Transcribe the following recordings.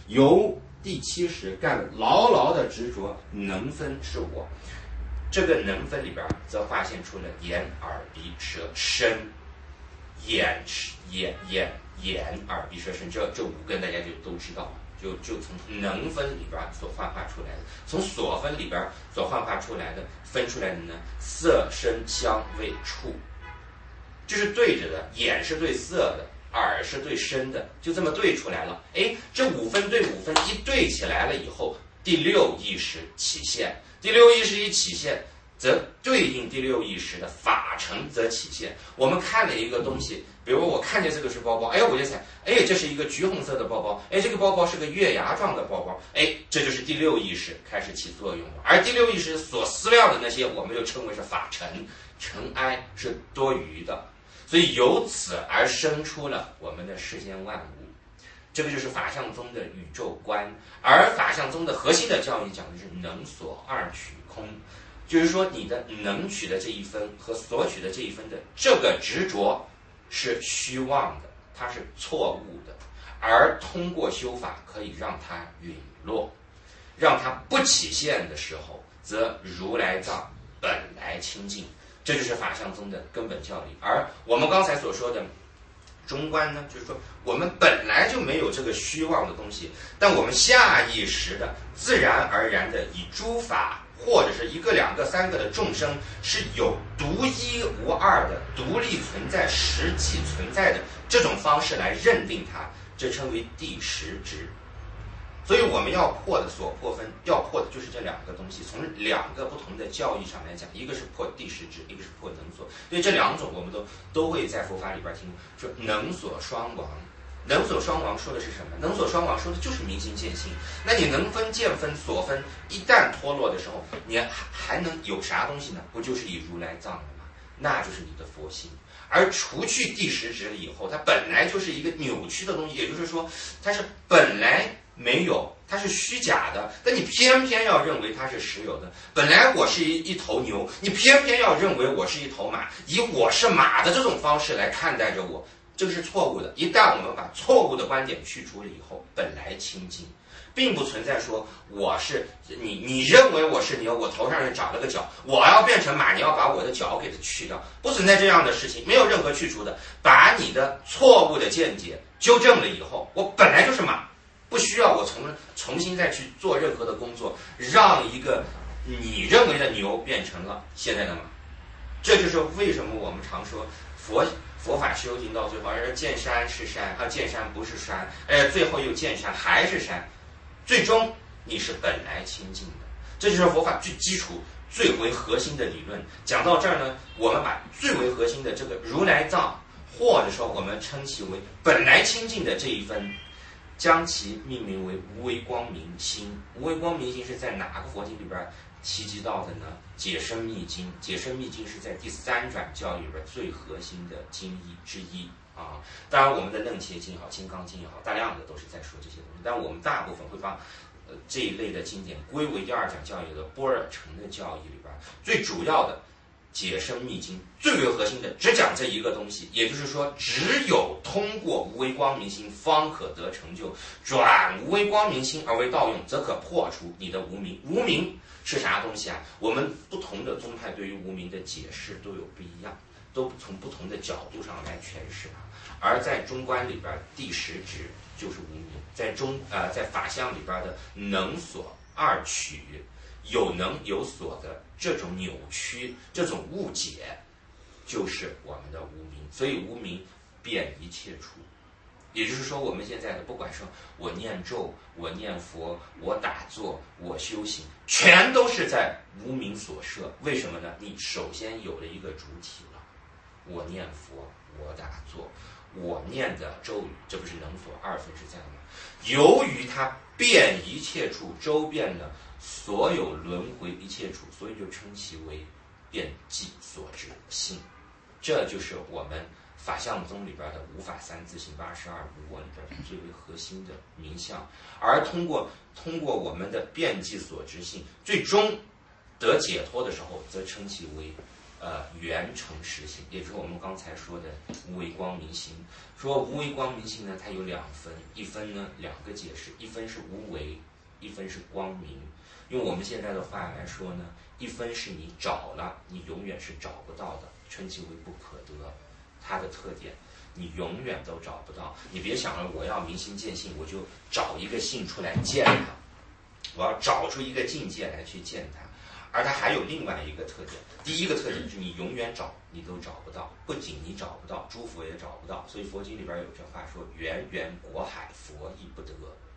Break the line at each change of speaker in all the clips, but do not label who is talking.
由第70干牢牢的执着能分是我，这个能分里边则发现出了眼耳鼻舌身，眼耳鼻舌身这五根大家就都知道了，就从能分里边所幻化出来的，从所分里边所幻化出来的分出来的呢，色声香味触，就是对着的，眼是对色的，耳是对声的，就这么对出来了。哎，这5分对5分一对起来了以后，第六意识起现，第六意识一起现，则对应第六意识的法成则起现。我们看了一个东西，比如我看见这个是包包，哎，我就猜，哎，这是一个橘红色的包包，哎，这个包包是个月牙状的包包，哎，这就是第六意识开始起作用了。而第六意识所思量的那些，我们就称为是法尘，尘埃是多余的。所以由此而生出了我们的世间万物，这个就是法相宗的宇宙观。而法相宗的核心的教义讲的是能所二取空，就是说你的能取的这一分和所取的这一分的这个执着是虚妄的，它是错误的，而通过修法可以让它陨落，让它不起现的时候，则如来藏本来清净。这就是法相宗的根本教理。而我们刚才所说的中观呢，就是说我们本来就没有这个虚妄的东西，但我们下意识的自然而然的以诸法或者是一个两个三个的众生是有独一无二的独立存在实际存在的这种方式来认定它，这称为第十执。所以我们要破的所破分，要破的就是这两个东西，从两个不同的教义上来讲，一个是破第十执，一个是破能所。所以这两种我们都会在佛法里边听说能所双亡。能所双亡说的是什么？能所双亡说的就是明心见性。那你能分见分所分一旦脱落的时候，你还能有啥东西呢？不就是以如来藏了吗？那就是你的佛性。而除去第十执了以后，它本来就是一个扭曲的东西，也就是说它是本来没有，它是虚假的，但你偏偏要认为它是实有的。本来我是一头牛，你偏偏要认为我是一头马，以我是马的这种方式来看待着我，这个是错误的。一旦我们把错误的观点去除了以后，本来清净，并不存在说我是你认为我是牛，我头上长了个角，我要变成马，你要把我的角给它去掉，不存在这样的事情，没有任何去除的。把你的错误的见解纠正了以后，我本来就是马，不需要我重新再去做任何的工作，让一个你认为的牛变成了现在的马。这就是为什么我们常说佛法修行到最后，见山是山，见山不是山，最后又见山还是山，最终你是本来清净的。这就是佛法最基础最为核心的理论。讲到这儿呢，我们把最为核心的这个如来藏，或者说我们称其为本来清净的这一分，将其命名为无为光明心。无为光明心是在哪个佛经里边提及到的呢？解深密经。解深密经是在第3转教义里边最核心的经义之一啊。当然我们的楞伽经也好，金刚经也好，大量的都是在说这些东西，但我们大部分会把这一类的经典归为第2讲教义的般若乘的教义里边最主要的解深密经，最为核心的只讲这一个东西，也就是说只有通过无为光明心方可得成就，转无为光明心而为道用，则可破除你的无明。无明是啥东西啊？我们不同的宗派对于无明的解释都有不一样，都从不同的角度上来诠释它。而在中观里边第十执就是无明，在法相里边的能所二取，有能有所的这种扭曲，这种误解，就是我们的无明。所以无明遍一切处。也就是说，我们现在的不管是我念咒，我念佛，我打坐，我修行，全都是在无明所摄。为什么呢？你首先有了一个主体了，我念佛，我打坐，我念的咒语，这不是能所二分是这样吗？由于它遍一切处，周遍了所有轮回一切处，所以就称其为遍计所知性。这就是我们法相宗里边的无法三自性82无我里边最为核心的名相。而通过我们的遍计所知性，最终得解脱的时候，则称其为圆成实心，也就是我们刚才说的无为光明心。说无为光明心呢，它有两分，一分呢两个解释，一分是无为，一分是光明。用我们现在的话来说呢，一分是你找了，你永远是找不到的，称其为不可得。它的特点，你永远都找不到。你别想了，我要明心见性，我就找一个性出来见它，我要找出一个境界来去见它。而它还有另外一个特点，第一个特点是你永远找你都找不到，不仅你找不到，诸佛也找不到。所以佛经里边有这话说：源源国海，佛亦不得。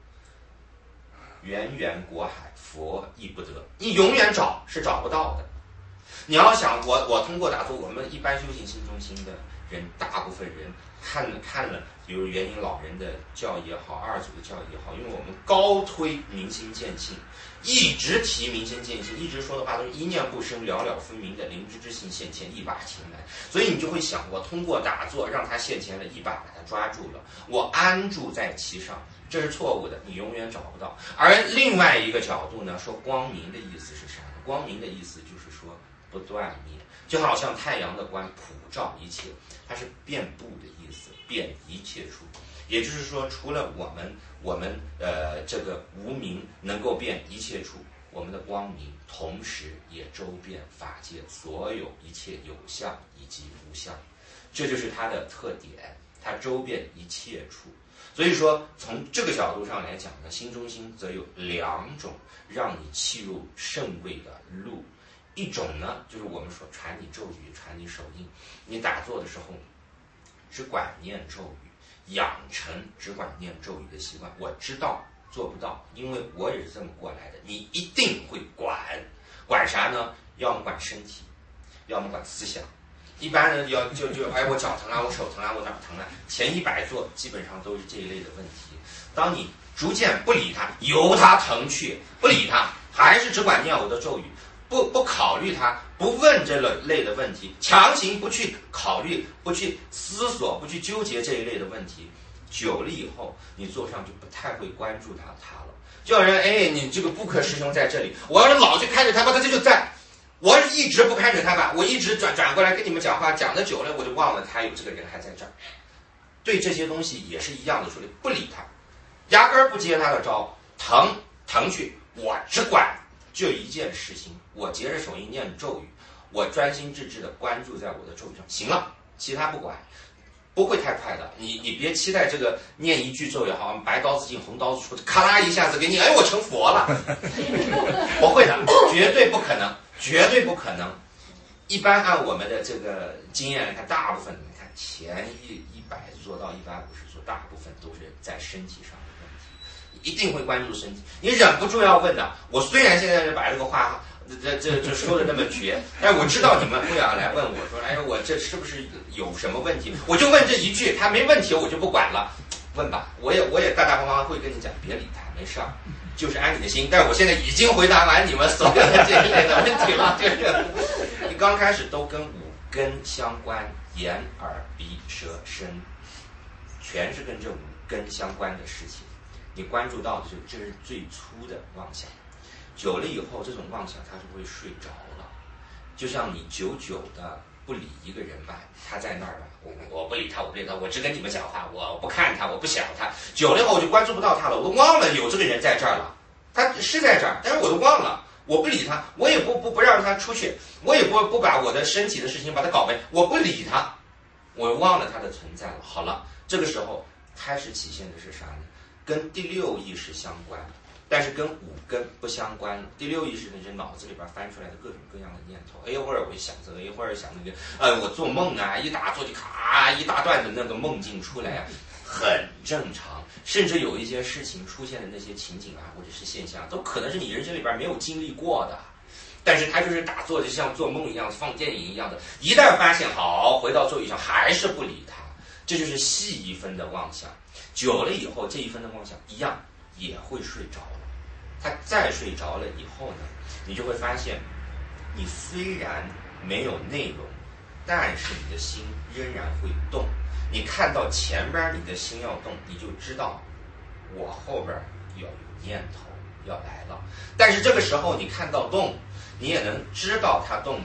源源国海，佛亦不得。你永远找是找不到的。你要想我通过打坐，我们一般修行心中心的人，大部分人看了，比如元婴老人的教也好，二祖的教也好，因为我们高推明心见性，一直提明心见性，一直说的话都是一念不生，了了分明的灵知之性现前，一把擒来。所以你就会想，我通过打坐让他现前了，一把把他抓住了，我安住在其上，这是错误的，你永远找不到。而另外一个角度呢，说光明的意思是啥呢？光明的意思就是说不断灭，就好像太阳的光普照一切，它是遍布的意思，遍一切处。也就是说，除了我们这个无明能够遍一切处，我们的光明同时也周遍法界所有一切有相以及无相，这就是它的特点，它周遍一切处。所以说，从这个角度上来讲呢，心中心则有两种让你契入圣位的路。一种呢，就是我们说传你咒语，传你手印，你打坐的时候只管念咒语，养成只管念咒语的习惯。我知道做不到，因为我也是这么过来的。你一定会管啥呢？要么管身体，要么管思想。一般人我脚疼啊，我手疼啊，我哪疼啊？前100座基本上都是这一类的问题。当你逐渐不理它，由它疼去，不理它，还是只管念我的咒语，不考虑它，不问这类的问题，强行不去考虑，不去思索，不去纠结这一类的问题，久了以后，你坐上就不太会关注它了。就有人你这个布克师兄在这里，我要是老去看着他吧，他就在。我一直不看着他吧，我一直转过来跟你们讲话，讲的久了我就忘了他有这个人还在这儿。对这些东西也是一样的，说的不理他，压根儿不接他的招，疼去，我只管就一件事情，我结着手印念咒语，我专心致志的关注在我的咒语上，行了，其他不管。不会太快的，你别期待这个念一句咒也好，白刀子进红刀子出，咔啦一下子给你，我成佛了，不会的，绝对不可能，绝对不可能。一般按我们的这个经验来看，大部分你看前100做到150做，大部分都是在身体上的问题，你一定会关注身体，你忍不住要问的。我虽然现在是把这个话这说的那么绝，但我知道你们会要来问我说，我这是不是有什么问题？我就问这一句，他没问题我就不管了，问吧，我也大大方方会跟你讲，别理他，没事儿，就是安你的心。但是我现在已经回答完你们所有的这一类的问题了，就是你刚开始都跟五根相关，眼耳鼻舌身，全是跟这五根相关的事情，你关注到的这是最粗的妄想。久了以后，这种妄想它就会睡着了，就像你久久的不理一个人吧，他在那儿吧，我不理他，我只跟你们讲话，我不看他，我不想他，久了以后我就关注不到他了，我都忘了有这个人在这儿了，他是在这儿，但是我都忘了，我不理他，我也不让他出去，我也不把我的身体的事情把他搞没，我不理他，我忘了他的存在了。好了，这个时候开始体现的是啥呢？跟第六意识相关。但是跟五根不相关了。第六意识呢，是脑子里边翻出来的各种各样的念头，一会儿我想这个，一会儿想那个，我做梦啊，一打坐就咔一大段的那个梦境出来啊，很正常。甚至有一些事情出现的那些情景啊，或者是现象，都可能是你人生里边没有经历过的，但是他就是打坐就像做梦一样，放电影一样的，一旦发现好，回到座椅上还是不理他，这就是细一分的妄想。久了以后，这一分的妄想一样也会睡着了。他再睡着了以后呢，你就会发现，你虽然没有内容，但是你的心仍然会动。你看到前边你的心要动，你就知道我后边有念头要来了。但是这个时候你看到动，你也能知道它动了，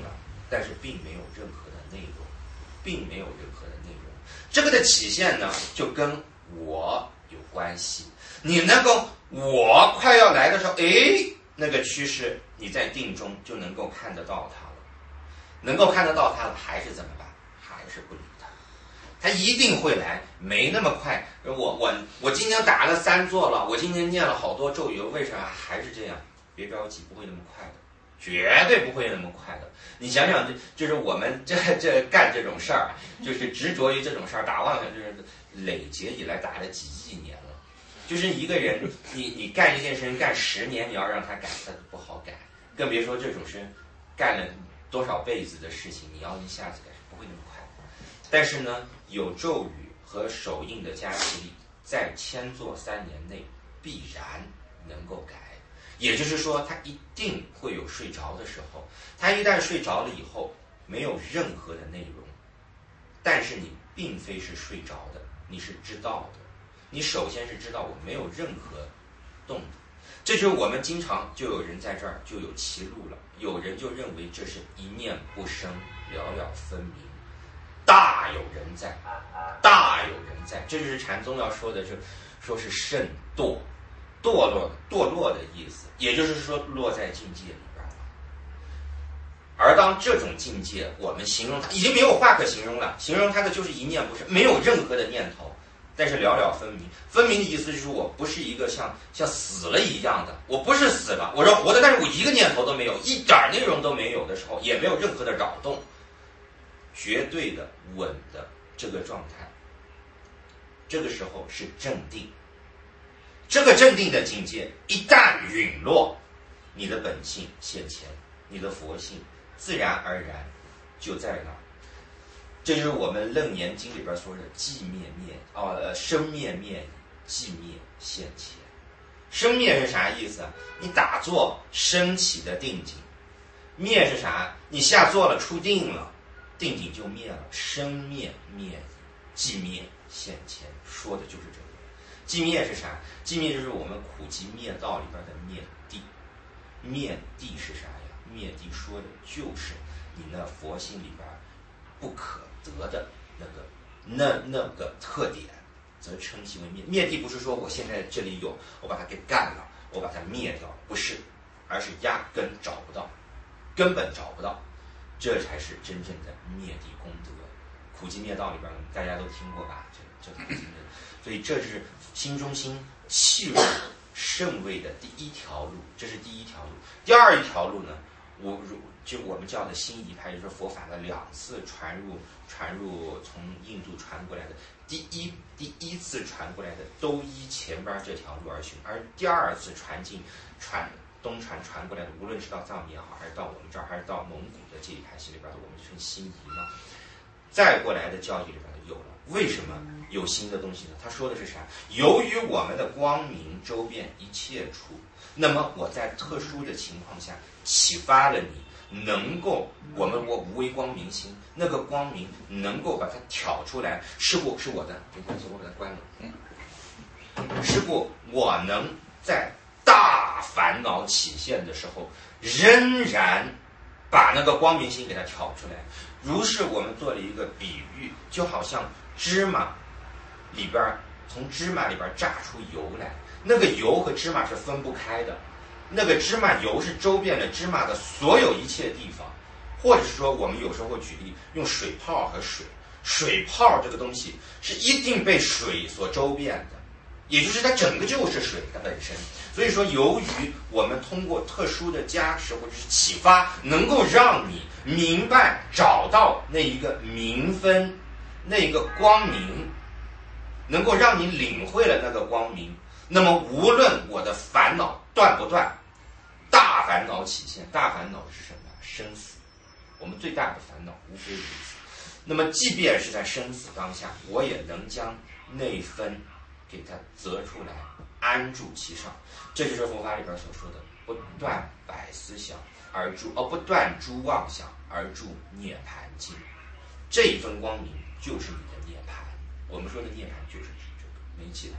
但是并没有任何的内容，并没有任何的内容。这个的体现呢，就跟我有关系。你能够我快要来的时候，那个趋势你在定中就能够看得到它了，能够看得到它了，还是怎么办？还是不理它，它一定会来，没那么快。我今天打了3座了，我今天念了好多咒语，为啥还是这样？别着急，不会那么快的，绝对不会那么快的。你想想，就是我们这干这种事儿，就是执着于这种事儿，打妄想就是累劫以来打了几亿年了。就是一个人，你干一件事情干10年，你要让他改，他不好改，更别说这种是干了多少辈子的事情，你要一下子改，不会那么快。但是呢，有咒语和手印的加持力，在千做3年内必然能够改。也就是说，他一定会有睡着的时候。他一旦睡着了以后，没有任何的内容，但是你并非是睡着的，你是知道的。你首先是知道我没有任何动的，这就是我们经常就有人在这儿就有歧路了。有人就认为这是一念不生，了了分明，大有人在，大有人在。这就是禅宗要说的，就说是甚堕，堕落的意思，也就是说落在境界里边了。而当这种境界，我们形容它已经没有话可形容了，形容它的就是一念不生，没有任何的念头。但是了了分明，分明的意思就是我不是一个像死了一样的，我不是死了，我是活的，但是我一个念头都没有，一点内容都没有的时候，也没有任何的扰动，绝对的稳的这个状态，这个时候是镇定。这个镇定的境界一旦陨落，你的本性现前，你的佛性自然而然就在那儿。这就是我们《楞严经》里边说的寂灭灭生灭灭已，寂灭现前。生灭是啥意思啊？你打坐升起的定境，灭是啥？你下坐了出定了，定境就灭了，生灭灭已，寂灭现前，说的就是这个。寂灭是啥？寂灭就是我们苦集灭道里边的灭地。灭地是啥呀？灭地说的就是你那佛性里边不可得的那个特点，则称其为灭。灭地不是说我现在这里有，我把它给干了，我把它灭掉，不是，而是压根找不到，根本找不到，这才是真正的灭地功德。苦集灭道里边大家都听过吧？这所以这是心中心契入圣位的第一条路，这是第一条路。第二一条路呢，我们叫的新仪派，就是佛法的2次传入从印度传过来的。第一次传过来的都依前边这条路而行，而第2次东传过来的，无论是到藏也好，还是到我们这儿，还是到蒙古的这一派系里边的，我们称新仪嘛。再过来的教义里边有了，为什么有新的东西呢？他说的是啥？由于我们的光明周遍一切处，那么我在特殊的情况下启发了你，能够我无为光明心，那个光明能够把它挑出来。是故是我的，没关系，我把它关了。是故我能在大烦恼起现的时候，仍然把那个光明心给它挑出来。如是我们做了一个比喻，就好像芝麻里边，从芝麻里边榨出油来，那个油和芝麻是分不开的，那个芝麻油是周遍了芝麻的所有一切地方。或者是说我们有时候会举例用水泡和水泡这个东西是一定被水所周遍的，也就是它整个就是水的本身。所以说由于我们通过特殊的加持或者是启发，能够让你明白找到那一个明分，那一个光明，能够让你领会了那个光明，那么无论我的烦恼断不断，大烦恼起现。大烦恼是什么？生死。我们最大的烦恼无非如此。那么即便是在生死当下，我也能将内分给它择出来，安住其上。这就是佛法里边所说的不断百思想而住，不断诸妄想而住涅槃境。这一分光明就是你的涅槃。我们说的涅槃就是指这个，没其他的东西。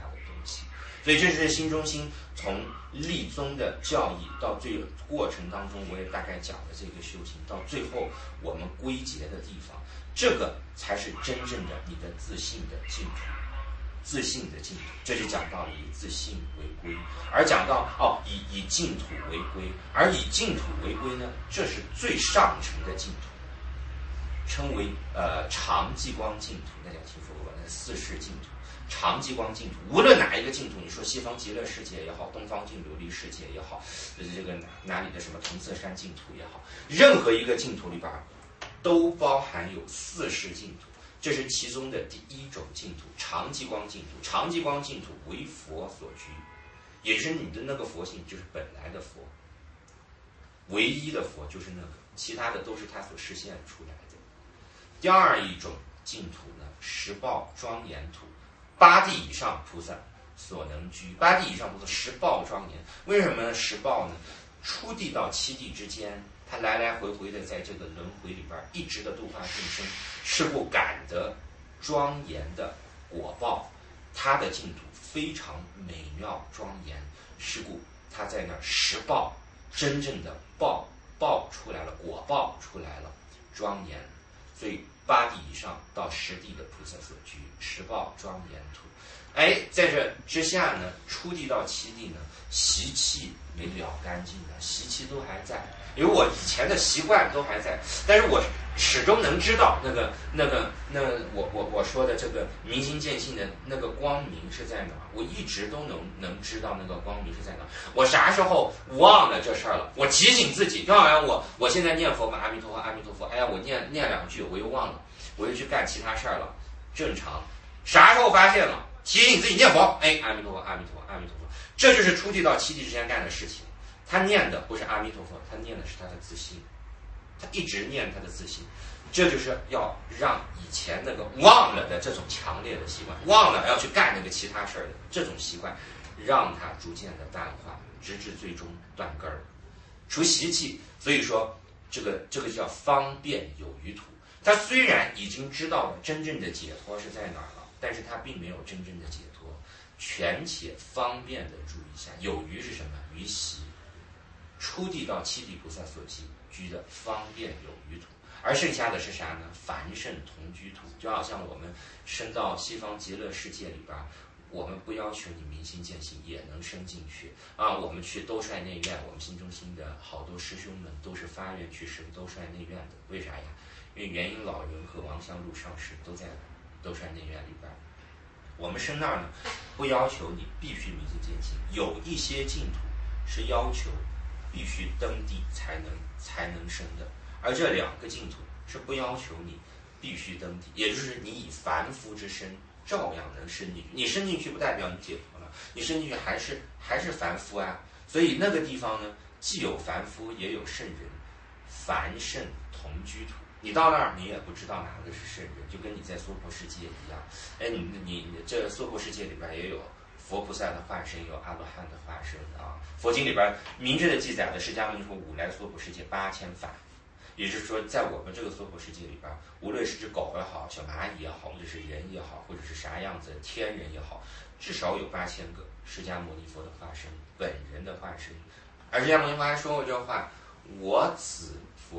起。所以这是心中心从立宗的教义到最过程当中，我也大概讲了这个修行，到最后我们归结的地方，这个才是真正的你的自信的净土。自信的净土，这就讲到以自信为归，而讲到以净土为归，而以净土为归呢，这是最上层的净土，称为常寂光净土。大家听说过那四世净土，常寂光净土，无论哪一个净土，你说西方极乐世界也好，东方净琉璃世界也好，这个哪里的什么同色山净土也好，任何一个净土里边都包含有四世净土。这是其中的第一种净土，常寂光净土。常寂光净土为佛所居，也就是你的那个佛性就是本来的佛，唯一的佛就是那个，其他的都是他所实现出来的。第二一种净土呢，十报庄严土，八地以上菩萨所能居。八地以上菩萨十报庄严，为什么呢？十报呢？初地到七地之间，他来来回回的在这个轮回里边一直的度化众生，是故感得庄严的果报，他的净土非常美妙庄严，是故他在那儿十报真正的报出来了，果报出来了，庄严。所以八地以上到十地的菩萨所居，十报庄严土。在这之下呢，初地到七地呢，习气没了干净的，习气都还在，因为我以前的习惯都还在，但是我始终能知道我说的这个明心见性的那个光明是在哪儿，我一直都能知道那个光明是在哪儿。我啥时候忘了这事儿了，我提醒自己，就好像我现在念佛嘛，阿弥陀佛阿弥陀佛，我念两句我又忘了，我又去干其他事儿了，正常。啥时候发现了，提醒自己念佛，阿弥陀佛阿弥陀佛阿弥陀佛，这就是初地到七地之间干的事情。他念的不是阿弥陀佛，他念的是他的自信，他一直念他的自信。这就是要让以前那个忘了的这种强烈的习惯，忘了要去干那个其他事儿的这种习惯，让它逐渐的淡化，直至最终断根儿，除习气。所以说这个叫方便有余土。他虽然已经知道了真正的解脱是在哪儿了，但是他并没有真正的解脱，权且方便的注意一下，有余是什么？余习。初地到七地菩萨所居的方便有余土，而剩下的是啥呢？凡圣同居土。就好像我们升到西方极乐世界里边，我们不要求你明心见性也能升进去啊。我们去兜率内院，我们心中心的好多师兄们都是发愿去升兜率内院的。为啥呀？因为元婴老人和王香露上师都在兜率内院里边。我们升那儿呢，不要求你必须明心见性，有一些净土是要求必须登地才能升的，而这两个净土是不要求你必须登地，也就是你以凡夫之身照样能升进去。你升进去不代表你解脱了，你升进去还是凡夫啊。所以那个地方呢，既有凡夫也有圣人，凡圣同居土。你到那儿你也不知道哪个是圣人，就跟你在娑婆世界一样。你这娑婆世界里边也有佛菩萨的化身，有阿罗汉的化身啊。佛经里边明确的记载了释迦牟尼佛五来娑婆世界8000返，也就是说，在我们这个娑婆世界里边，无论是只狗也好，小蚂蚁也好，或者是人也好，或者是啥样子天人也好，至少有8000个释迦牟尼佛的化身，本人的化身。而释迦牟尼佛还说过这话：我子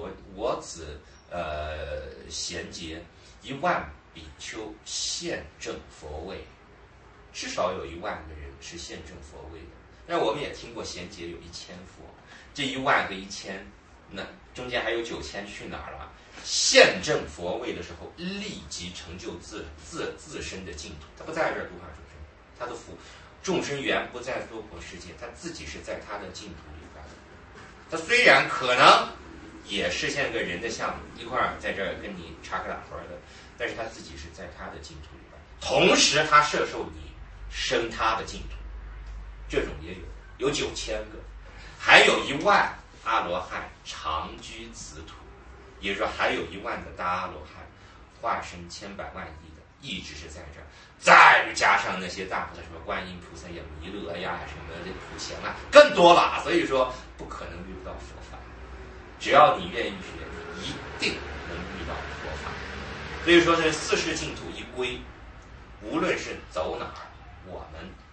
贤劫10000比丘现证佛位，至少有10000个人是现证佛位的。那我们也听过贤劫有1000佛，这10000个1000，那中间还有9000去哪儿了？现证佛位的时候，立即成就自身的净土。他不在这儿度化众生，他的众生缘不在娑婆世界，他自己是在他的净土里边的。他虽然可能也实现个人的相，一块儿在这儿跟你插科打诨的，但是他自己是在他的净土里边，同时他摄受你升他的净土，这种也有9000个，还有10000阿罗汉常居此土，也就是说还有10000的大阿罗汉化身千百万亿的，一直是在这儿。再加上那些大菩萨，什么观音菩萨呀、弥勒呀、什么这普贤啊，更多了。所以说不可能遇不到佛法，只要你愿意学，你一定能遇到佛法。所以说这四世净土一归，无论是走哪儿，我们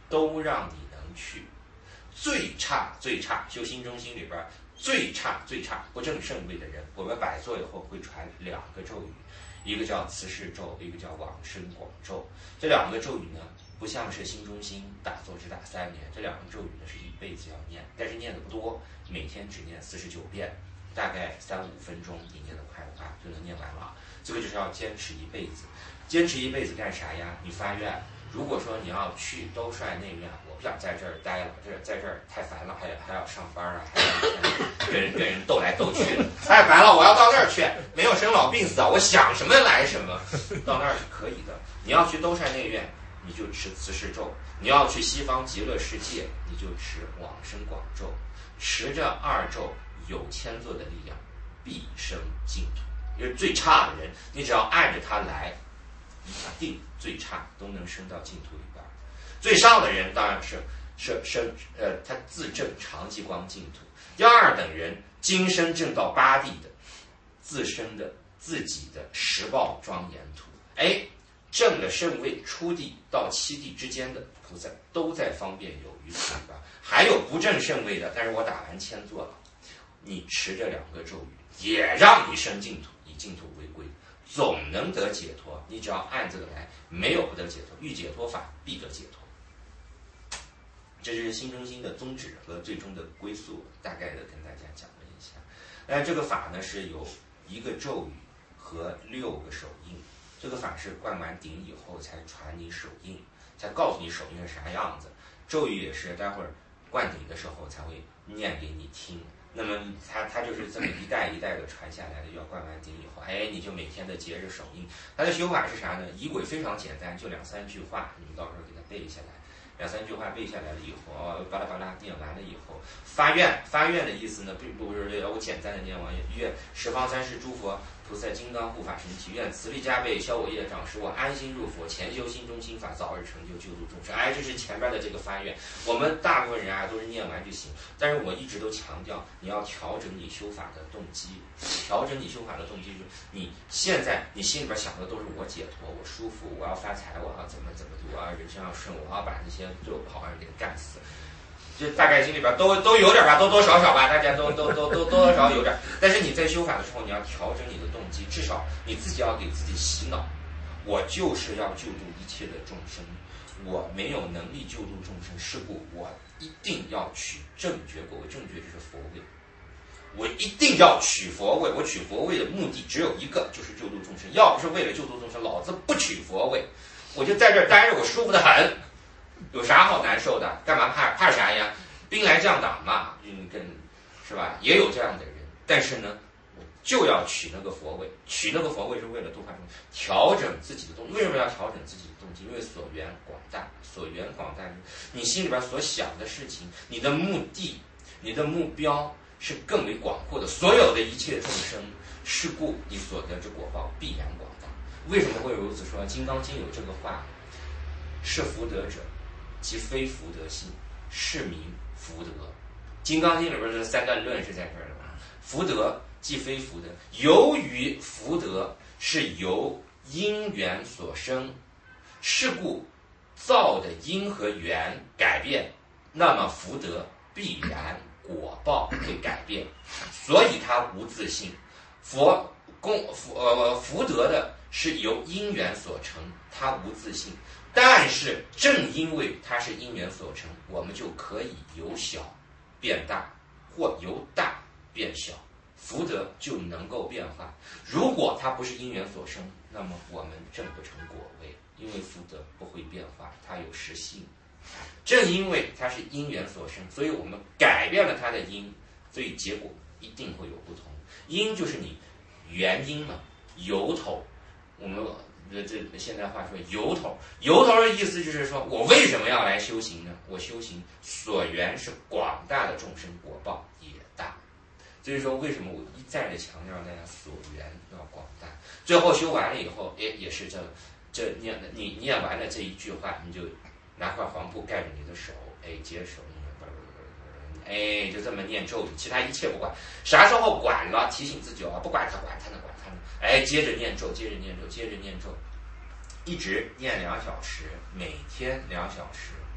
都让你能去。最差修心中心里边最差不正圣位的人，我们摆坐以后会传2个咒语，一个叫慈氏咒，一个叫往生广咒。这2个咒语呢，不像是心中心打坐只打3年，这2个咒语呢是一辈子要念，但是念的不多，每天只念49遍，大概3-5分钟，你念得快的话就能念完了。这个就是要坚持一辈子。坚持一辈子干啥呀？你发愿，如果说你要去兜率内院，我不想在这儿待了，在这儿太烦了，还要上班啊，还要跟人斗来斗去的，太烦了，我要到那儿去，没有生老病死啊，我想什么来什么，到那儿是可以的。你要去兜率内院，你就持慈氏咒；你要去西方极乐世界，你就持往生广咒。持这2咒有千座的力量，必生净土。因为最差的人，你只要按着他来，一定最差都能升到净土里边。最上的人当然是他自证常寂光净土。第2等人今生证到8地的，自身的自己的实报庄严土。证了圣位初地到7地之间的菩萨都在方便有余土里边。还有不证圣位的，但是我打完千座了，你持这2个咒语，也让你升净土，以净土为归，总能得解脱。你只要按这个来，没有不得解脱，遇解脱法必得解脱。这是心中心的宗旨和最终的归宿，大概的跟大家讲了一下。这个法呢是有1个咒语和6个手印。这个法是灌完顶以后才传你手印，才告诉你手印是啥样子。咒语也是待会儿灌顶的时候才会念给你听。那么它就是这么一代一代的传下来的，要灌完顶以后，你就每天的结着手印。它的修法是啥呢？仪轨非常简单，就2-3句话，你们到时候给它背下来。2-3句话背下来了以后，巴拉巴拉念完了以后，发愿的意思呢，并不是我简单的念完，愿十方三世诸佛菩萨金刚护法神奇，愿慈力加倍消我业障，使我安心入佛，前修心中心法，早日成就救度众生。这是前边的这个发愿。我们大部分人都是念完就行，但是我一直都强调，你要调整你修法的动机。调整你修法的动机就是你现在你心里边想的都是我解脱，我舒服，我要发财，我要怎么度，我要人生要顺，我要把那些对我不好的人给干死。这大概心里边都有点吧，多多少少吧，大家都多多少有点。但是你在修法的时候，你要调整你的动机，至少你自己要给自己洗脑，我就是要救度一切的众生，我没有能力救度众生，是故我一定要取正觉果位，正觉就是佛位，我一定要取佛位。我取佛位的目的只有一个，就是救度众生。要不是为了救度众生，老子不取佛位，我就在这儿待着，我舒服得很。有啥好难受的？干嘛怕啥呀？兵来将挡嘛，是吧？也有这样的人，但是呢，我就要取那个佛位，取那个佛位是为了度化众生，调整自己的动机。为什么要调整自己的动机？因为所缘广大，所缘广大，你心里边所想的事情，你的目的，你的目标是更为广阔的。所有的一切众生，是故你所得之果报必然广大。为什么会如此说？《金刚经》有这个话：是福德者，即非福德性，是名福德。金刚经里边的3段论是在这儿的。福德即非福德，由于福德是由因缘所生，是故造的因和缘改变，那么福德必然果报会改变，所以它无自性。福德的是由因缘所成，它无自性。但是正因为它是因缘所成，我们就可以由小变大，或由大变小，福德就能够变化。如果它不是因缘所生，那么我们证不成果位，因为福德不会变化，它有实性。正因为它是因缘所生，所以我们改变了它的因，所以结果一定会有不同。因就是你原因嘛，由头。我们这现在话说由头的意思就是说，我为什么要来修行呢？我修行所缘是广大的众生，果报也大。所以说为什么我一再的强调大家所缘要广大。最后修完了以后，也是这你念完了这一句话，你就拿块黄布盖着你的手，接手，就这么念咒语，其他一切不管。啥时候管了，提醒自己不管它呢，接着念咒，一直念2小时，每天2小时。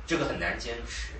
这个很难坚持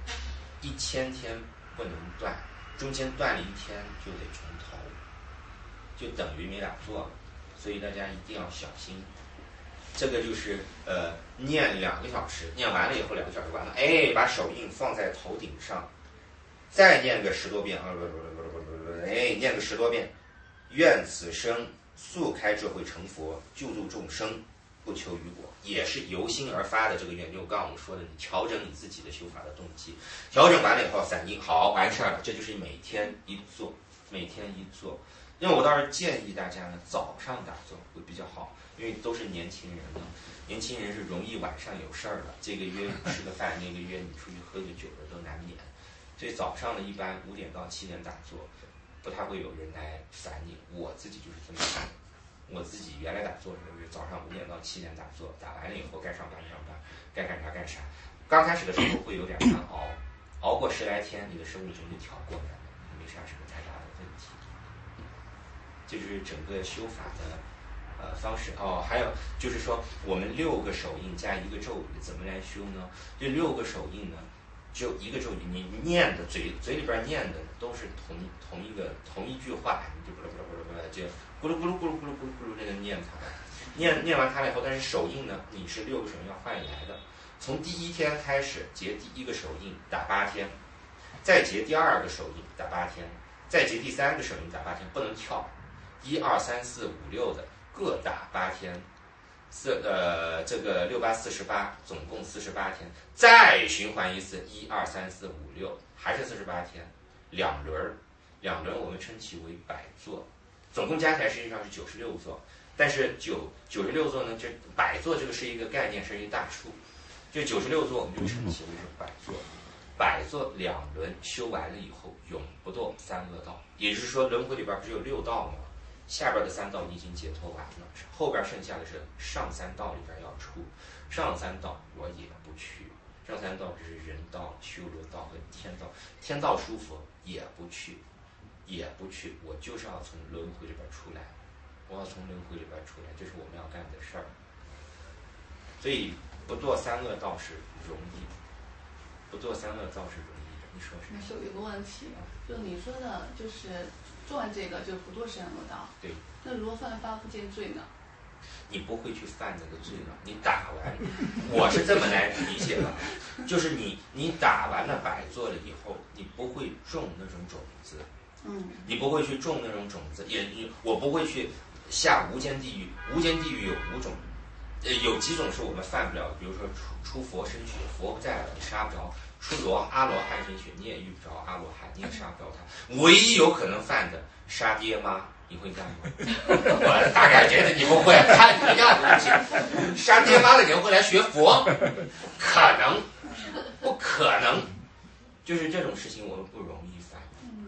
，1000天不能断，中间断了1天就得从头，就等于没打坐，所以大家一定要小心。这个就是念2个小时，念完了以后2个小时完了，哎，把手印放在头顶上，再念个10多遍，哎，念个10多遍，愿此生速开智慧成佛，救度众生，不求于果，也是由心而发的这个愿。就刚刚我们说的，你调整你自己的修法的动机，调整完了以后散印，好，完事儿了。这就是每天一做，每天一做。因为我倒是建议大家呢，早上打坐会比较好，因为都是年轻人呢，年轻人是容易晚上有事儿的，这个约吃个饭，那个约你出去喝个酒的都难免。所以早上呢，一般5点到7点打坐，不太会有人来烦你。我自己就是这么干的。我自己原来打坐的时候，早上5点到7点打坐，打完了以后该上班上班，该干啥干啥。刚开始的时候会有点难熬，熬过10来天，你的生物钟就调过来了，没啥什么太大的问题。这就是整个修法的方式哦。还有就是说，我们6个手印加1个咒语怎么来修呢？这6个手印呢，就1个咒语，你念的嘴里边念的都是同一句话，你就就咕噜咕噜咕噜咕噜咕噜咕噜这个念它，念完它了以后，但是手印呢，你是6个手印要换来的。从第1天开始结第1个手印打8天，再结第2个手印打8天，再结第3个手印打8天，不能跳。1、2、3、4、5、6的各打8天，这个6、8、48，总共48天，再循环一次1、2、3、4、5、6，还是48天，2轮我们称其为100座，总共加起来实际上是96座。但是96座呢，这100座这个是一个概念，是一大数。这96座我们就称其为是100座。100座2轮修完了以后，永不堕3恶道。也就是说，轮回里边不是有6道吗？下边的3道你已经解脱完了，后边剩下的是上3道里边要出。上3道我也不去，上3道只是人道、修罗道和天道。天道诸佛也不去，我就是要从轮回里边出来，我要从轮回里边出来，这是我们要干的事儿。所以不堕3恶道是容易，不堕3恶道是容易的。你说是？
是有一个问题，就你说的，就是做完这个就不堕3恶道。
对。
那如果犯8不见罪呢？
你不会去犯那个罪了。你打完，我是这么来理解的，就是你打完了100座了以后，你不会种那种种子。你不会去种那种种子，我不会去下无间地狱。无间地狱有5种，有几种是我们犯不了，比如说出佛身血，佛不在了，你杀不着；出阿罗汉身血，你也遇不着阿罗汉，你也杀不着他。唯一有可能犯的，杀爹妈，你会干吗？我大概觉得你不会，看你的样子不行。杀爹妈的人会来学佛，可能不可能？就是这种事情我们不容易犯。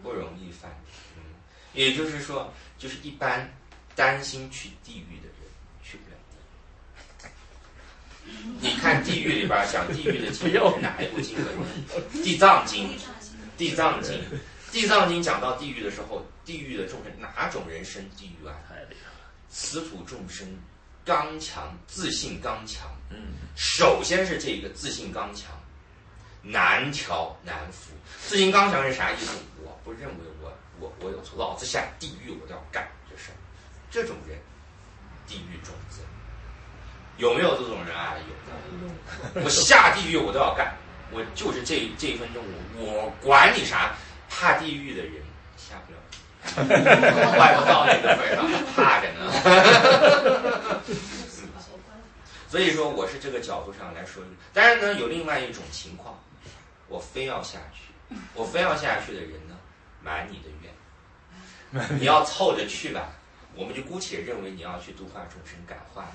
也就是说，就是一般担心去地狱的人去不了地狱。你看地狱里边讲地狱的经是哪一部经文呢？地藏经。地藏经讲到地狱的时候，地狱的众生哪种人生地狱啊？此土众生刚强，自信刚强。首先是这个自信刚强，难调难服。自信刚强是啥意思？我不认为我有错，老子下地狱我都要干这事儿。这种人，地狱种子有没有这种人啊？有。我下地狱我都要干，我就是这1分钟，我管你啥。怕地狱的人下不了，怪不到那个份上，怕着呢。所以说，我是这个角度上来说。当然呢，有另外一种情况，我非要下去，我非要下去的人呢，满你的愿，你要凑着去吧，我们就姑且认为你要去度化众生，感化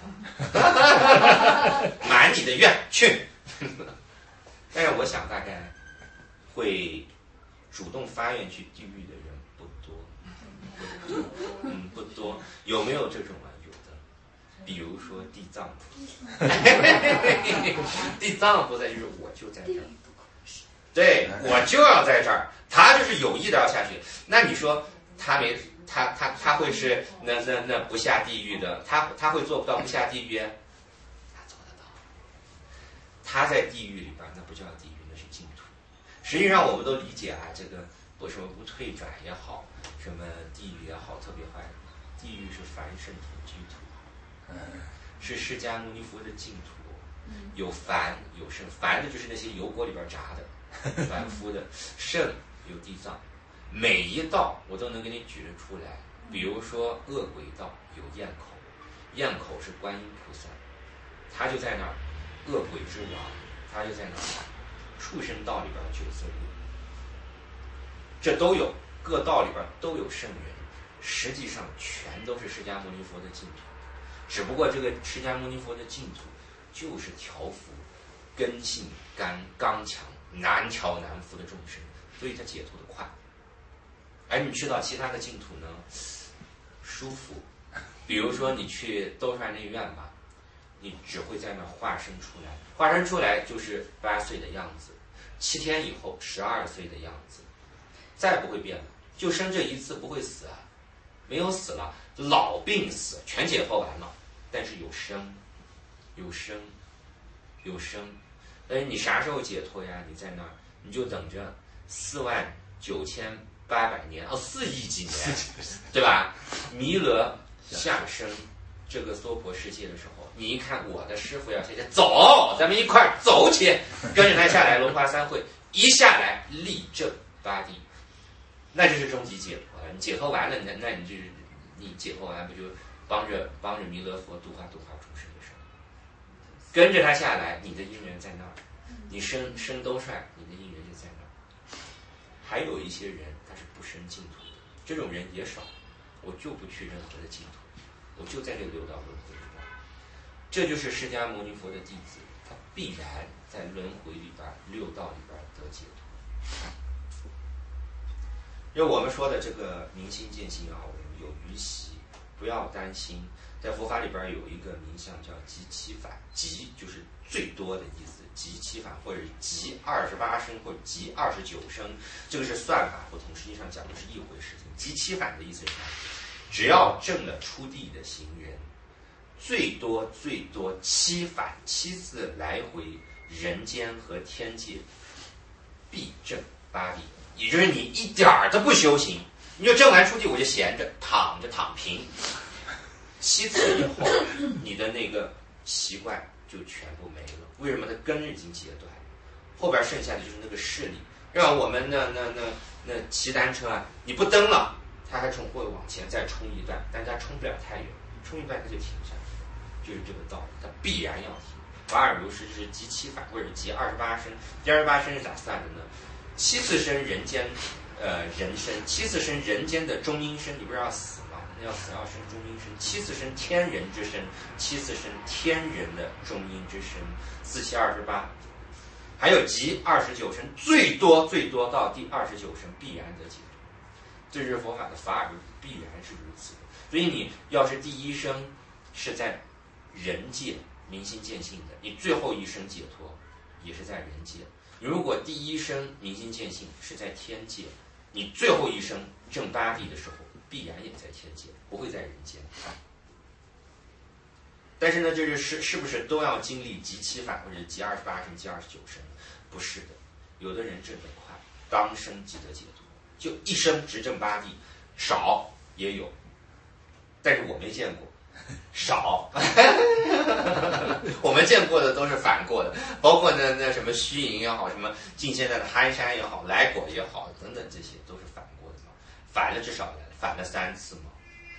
他，满你的愿去。但是我想大概会主动发愿去地狱的人不多，不多。有没有这种啊？有的，比如说地藏菩萨。地藏菩萨就是我就在这儿，对，我就要在这儿，他就是有意的要下去。那你说他会是那不下地狱的？他会做不到不下地狱？他做得到。 他在地狱里边，那不叫地狱，那是净土。实际上我们都理解啊，这个什么不退转也好，什么地狱也好，特别坏。地狱是凡圣土居土，是释迦牟尼佛的净土。有凡有圣，凡的就是那些油锅里边炸的，凡夫的；圣有地藏。每一道我都能给你举得出来。比如说恶鬼道有焰口，焰口是观音菩萨，他就在那儿；恶鬼之王，他就在那儿。畜生道里边九色恶，这都有，各道里边都有圣人，实际上全都是释迦牟尼佛的净土。只不过这个释迦牟尼佛的净土就是调伏根性刚强难调难服的众生，所以他解脱的快。而你去到其他的净土呢，舒服。比如说你去兜率内院吧，你只会在那化身出来，化身出来就是8岁的样子，7天以后12岁的样子，再不会变了，就生这一次，不会死啊，没有死了，老病死全解脱完了，但是有生，但是你啥时候解脱呀？你在那儿，你就等着49800年，4亿几年，对吧？弥勒下生这个娑婆世界的时候，你一看我的师傅要下界，走，咱们一块儿走起，跟着他下来龙华三会，一下来立正8地，那就是终极解脱了。你解脱完了，那你就是你解脱完不就帮着弥勒佛度化众生的事儿？跟着他下来，你的因缘在那儿，你生兜率，你的因缘就在那儿。还有一些人他是不生净土的，这种人也少，我就不去任何的净土，我就在这个六道轮回里边。这就是释迦牟尼佛的弟子，他必然在轮回里边六道里边得解脱。就我们说的这个明心见性啊，我们有余习，不要担心。在佛法里边有一个名相叫集七返，集就是最多的意思，集七返或者集28声或者集29声，这个是算法不同，实际上讲的是一回事情。集七返的意思是啥？只要证了出地的行人，最多7返，7次来回人间和天界，必证8地。也就是你一点儿都不修行，你就证完出地我就闲着躺平。7次以后，你的那个习惯就全部没了。为什么？它根已经截断，后边剩下的就是那个势力。让我们那骑单车啊，你不蹬了，它还会往前再冲一段，但它冲不了太远，冲一段它就停下来，就是这个道理，它必然要停。法尔如是集七返或者集28声，第28声是咋算的呢？7次生人间，人生；7次生人间的中阴身，你不是要死吗？要死要生中阴身。7次生天人之身，7次生天人的中阴之身，4、7、28。还有集29声，最多到第29声必然得解脱。这是佛法的法尔必然是如此的。所以你要是第一声是在人界明心见性的，你最后一声解脱也是在人界。如果第一声明心见性是在天界，你最后一声证8地的时候，必然也在天界，不会在人间。但是呢，是不是都要经历集七返或者集28声、集29声？不是的，有的人证得快，当生即得解脱，就一生直证8地，少也有，但是我没见过。少，我们见过的都是反过的，包括那什么虚营也好，什么近现代的憨山也好，来果也好，等等，这些都是反过的嘛。反了至少反了3次嘛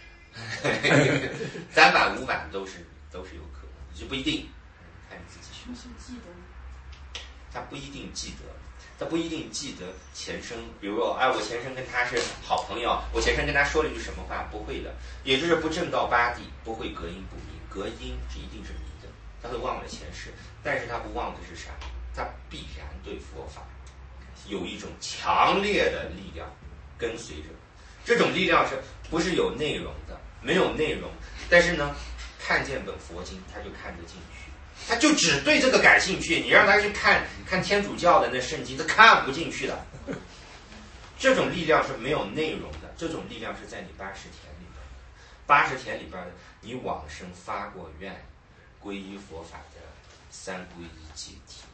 ，3反5反都是有可能，就不一定，看你自己学习。他不一定记得。他不一定记得前生，比如说，我前生跟他是好朋友，我前生跟他说了一句什么话，不会的，也就是不证到8地，不会隔音不迷，隔音是一定是迷的，他会忘了前世，但是他不忘的是啥？他必然对佛法有一种强烈的力量跟随着，这种力量是不是有内容的？没有内容，但是呢，看见本佛经，他就看得进去。他就只对这个感兴趣，你让他去看天主教的那圣经，他看不进去的。这种力量是没有内容的，这种力量是在你80田里边的。80田里边的，你往生发过愿，皈依佛法的3皈依戒体。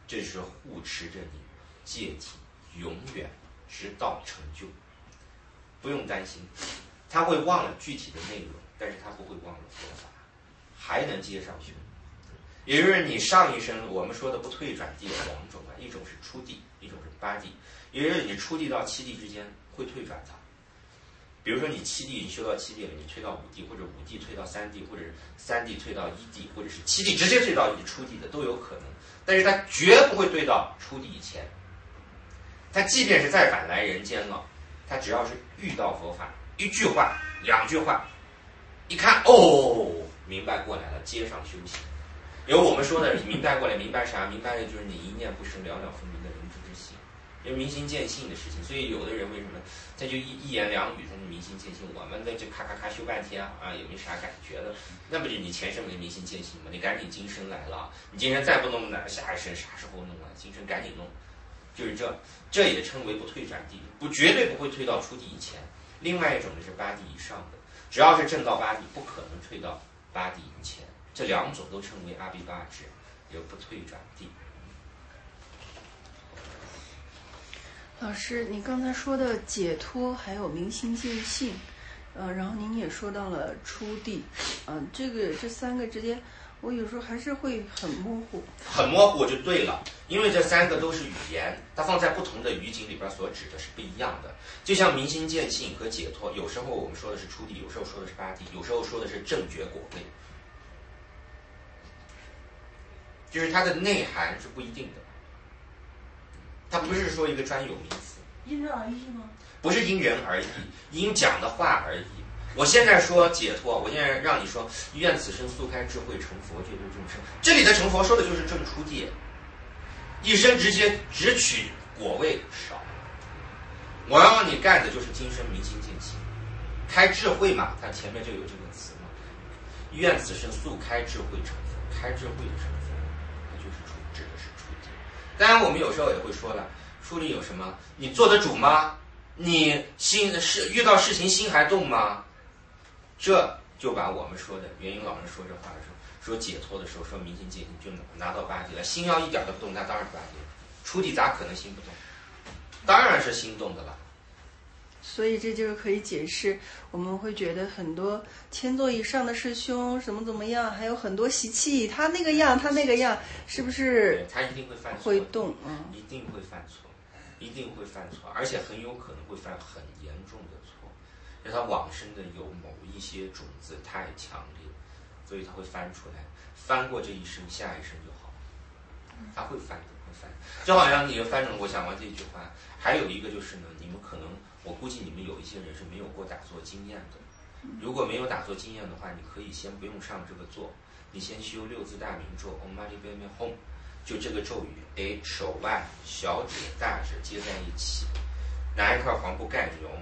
这是护持着你戒体永远直到成就，不用担心，他会忘了具体的内容，但是他不会忘了佛法，还能接上去。也就是你上一生我们说的不退转地有2种啊，一种是初地，一种是八地。也就是你初地到7地之间会退转的。比如说你7地你修到7地了，你退到5地，或者5地退到3地，或者是3地退到1地，或者是7地直接退到初地的都有可能。但是他绝不会退到初地以前。他即便是再返来人间了，他只要是遇到佛法，一句话2句话，一看哦，明白过来了，接上修行。有我们说的明白过来，明白啥？明白的就是你一念不生，了了分明的人之之心，因为明心见性的事情。所以有的人为什么他就一言2语他就明心见性？我们在这咔咔咔修半天啊，也没啥感觉的，那不就你前生没明心见性吗？你赶紧今生来了，你今生再不弄呢，下一生啥时候弄啊？今生赶紧弄，就是这也称为不退转地，绝对不会退到初地以前。另外一种呢是8地以上的，只要是正到8地，不可能退到8地以前。这2种都称为阿毗跋致，也不退转地。
老师，你刚才说的解脱还有明心见性，然后您也说到了初地，这3个之间，我有时候还是会很模糊。
很模糊就对了，因为这3个都是语言，它放在不同的语境里边所指的是不一样的。就像明心见性和解脱，有时候我们说的是初地，有时候说的是8地，有时候说的是正觉果位。就是它的内涵是不一定的，它不是说一个专有名词。
因人而异是吗？
不是因人而异，因讲的话而异。我现在说解脱，我现在让你说愿此生速开智慧成佛，救度众生。这里的成佛说的就是正初地，一生直接只取果位少。我要让你干的就是今生明心见性，开智慧嘛，它前面就有这个词嘛。愿此生速开智慧成佛，开智慧的成佛。指的是初地。当然我们有时候也会说了，初地有什么？你做得主吗？你遇到事情心还动吗？这就把我们说的元英老人说这话的时候，说解脱的时候，说明心见性，就拿到8地了。心要一点都不动，那当然是8地了。初地咋可能心不动？当然是心动的了。
所以这就是可以解释，我们会觉得很多1000座以上的师兄怎么样，还有很多习气，他那个样，是不是？
他一定会犯错，
会动，
一定会犯错，一定会犯错，而且很有可能会犯很严重的错，因为他往生的有某一些种子太强烈，所以他会翻出来，翻过这一生，下一生就好，他会翻的，会翻。就好像你翻成我讲完这句话，还有一个就是呢，你们可能。我估计你们有一些人是没有过打坐经验的，如果没有打坐经验的话，你可以先不用上这个座，你先修6字大明咒 Om Mani Padme Hum， 就这个咒语，手腕、小指、大指接在一起，拿一块黄布盖住，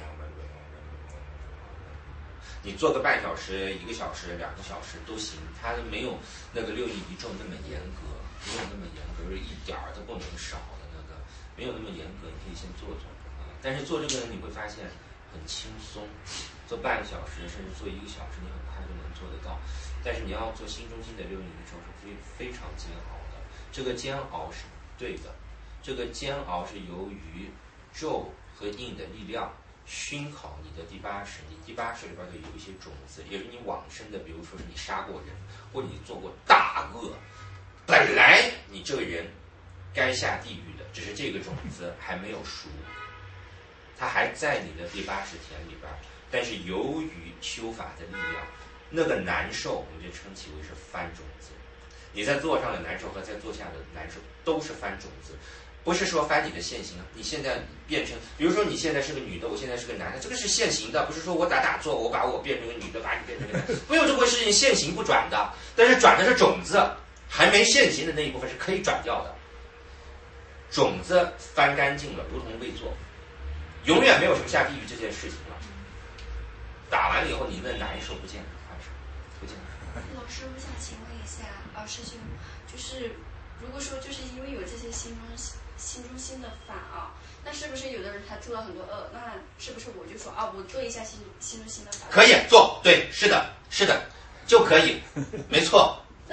你做个半小时、1个小时、2个小时都行，它没有那个6印仪咒那么严格，没有那么严格，一点儿都不能少的那个，没有那么严格，你可以先做做。但是做这个呢，你会发现很轻松，做半个小时甚至做1个小时，你很快就能做得到。但是你要做心中心的6印仪咒是非常煎熬的，这个煎熬是对的，这个煎熬是由于咒和印的力量熏烤你的第8识，你第8识里边的有一些种子，也是你往生的，比如说是你杀过人，或者你做过大恶，本来你这个人该下地狱的，只是这个种子还没有熟。它还在你的第80田里边，但是由于修法的力量，那个难受我们就称其为是翻种子。你在座上的难受和在座下的难受都是翻种子，不是说翻你的现行。你现在变成，比如说你现在是个女的，我现在是个男的，这个是现行的，不是说我打坐我把我变成个女的，把你变成个男的，没有这回事情，现行不转的。但是转的是种子，还没现行的那一部分是可以转掉的。种子翻干净了，如同未做。永远没有什么下地狱这件事情了。打完了以后，你那难受不见了，不见了。
老师，我想请问一下，师兄，就是如果说就是因为有这些心中心的法啊，那是不是有的人他做了很多恶，那是不是我就说我做一下心中心的法？
可以做，对，是的，就可以，没错。
那是不是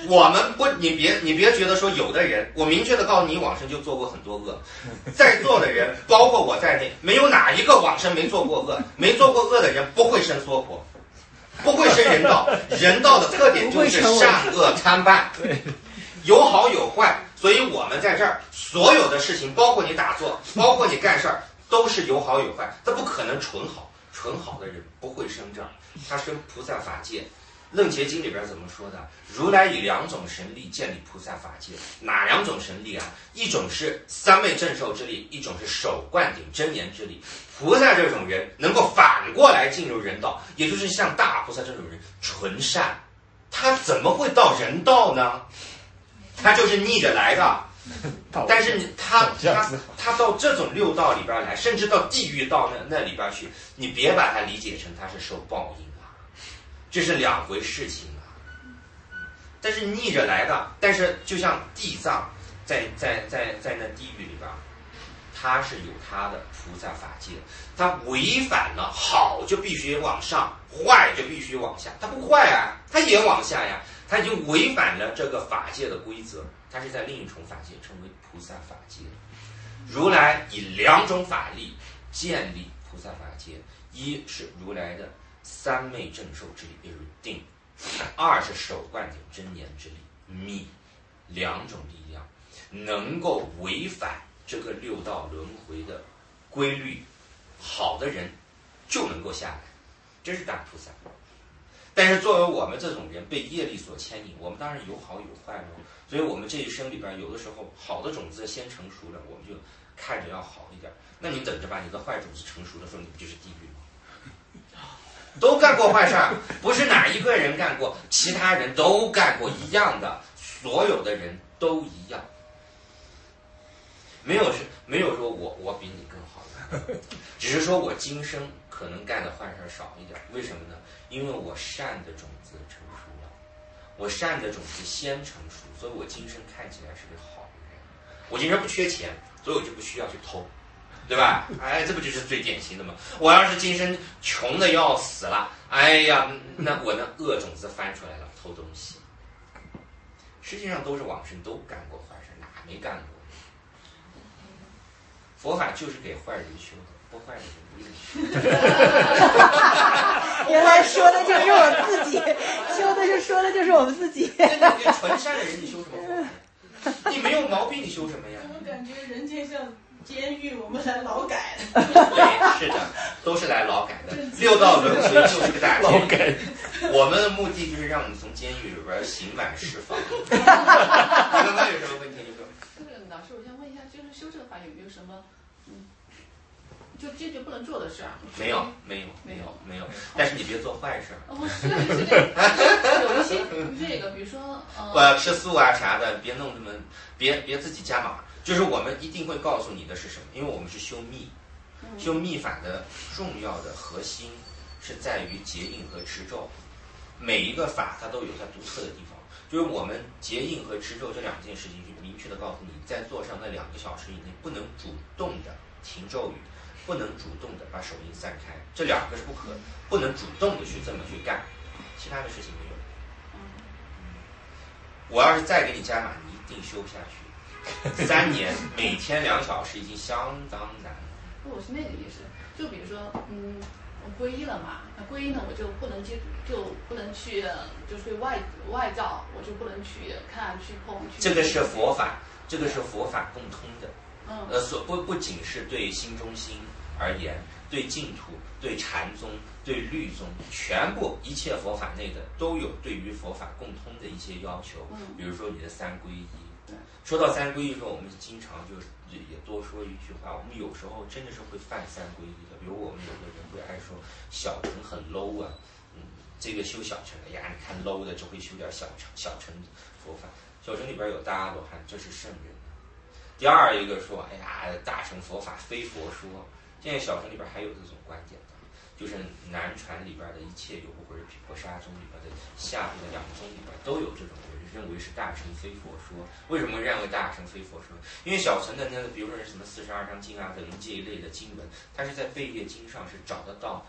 我们不，你别觉得说有的人，我明确的告诉你，往生就做过很多恶，在座的人，包括我在内，没有哪一个往生没做过恶，没做过恶的人不会生娑婆，不会生人道。人道的特点就是善恶参半，有好有坏。所以我们在这儿所有的事情，包括你打坐，包括你干事儿，都是有好有坏，它不可能纯好。纯好的人不会生这儿，他生菩萨法界。楞伽经里边怎么说的？如来以2种神力建立菩萨法界，哪2种神力啊？一种是三昧正受之力，一种是手灌顶真言之力。菩萨这种人能够反过来进入人道，也就是像大菩萨这种人纯善，他怎么会到人道呢？他就是逆着来的。但是他到这种六道里边来，甚至到地狱道那里边去，你别把它理解成他是受报应啊，这是2回事情啊。但是逆着来的，但是就像地藏在那地狱里边，他是有他的菩萨法界，他违反了好就必须往上，坏就必须往下，他不坏啊，他也往下呀，他已经违反了这个法界的规则。它是在另一种法界称为菩萨法界。如来以2种法力建立菩萨法界，一是如来的三昧正受之力，也就是定；2是手灌顶真言之力，密。2种力量能够违反这个六道轮回的规律，好的人就能够下来，这是大菩萨。但是作为我们这种人被业力所牵引，我们当然有好有坏喽。所以我们这一生里边，有的时候好的种子先成熟了，我们就看着要好一点。那你等着吧，你的坏种子成熟的时候，你不就是地狱吗？都干过坏事儿，不是哪一个人干过，其他人都干过一样的，所有的人都一样，没有说我比你更好的，只是说我今生可能干的坏事少一点。为什么呢？因为我善的种子成熟了，我善的种子先成熟，所以我今生看起来是个好人。我今生不缺钱，所以我就不需要去偷，对吧？哎，这不就是最典型的吗？我要是今生穷的要死了，哎呀，那我的恶种子翻出来了，偷东西。实际上都是往生都干过坏事，哪没干过？佛法就是给坏人修的，不坏人不用修。
原来说的就是我自己，说的就是我们自己。
你纯善的人，你修什么佛法？你没有毛病，你修什么呀？
我感觉人间像监狱，我们来劳改
的。对，是的，都是来劳改的。六道轮回就是个大监狱。我们的目的就是让你从监狱里边刑满释放。刚刚有什么问题？你说。
老师，我想问一下，就是修这个法有没有什么，就坚决不能做的事儿？
没有。但是你别做坏事。
是这个，有一些这个，比如说
我要吃素啊啥的，别弄这么，别自己加码。就是我们一定会告诉你的是什么，因为我们是修密，修密法的重要的核心是在于结印和持咒。每一个法它都有它独特的地方，就是我们结印和持咒这2件事情，就明确的告诉你，在坐上那2个小时以内，不能主动的停咒语，不能主动的把手印散开，这2个是不能主动的去这么去干，其他的事情没有。我要是再给你加码，你一定修不下去。3年每天2小时已经相当难了。
我是那个意思，就比如说，我皈依了嘛，那皈依呢，我就不能不能去，就是外照，我就不能去看、去碰、去。
这个是佛法，这个是佛法共通的。不仅是对心中心而言，对净土、对禅宗、对律宗，全部一切佛法内的都有对于佛法共通的一些要求。比如说你的3皈依。说到3皈依的时候，我们经常就也多说一句话，我们有时候真的是会犯3皈依的。比如我们有的人会爱说小乘很 low 啊，这个修小乘，哎呀，你看 low 的就会修点小乘佛法。小乘里边有大阿罗汉，这是圣人。第二一个说，哎呀，大乘佛法非佛说。现在小乘里边还有这种观点的，就是南传里边的一切有部或者毗婆沙宗里边的下部的2宗里边都有这种人认为是大乘非佛说。为什么认为大乘非佛说？因为小乘的那个，比如说什么42章经啊等这一类的经文，它是在贝叶经上是找得到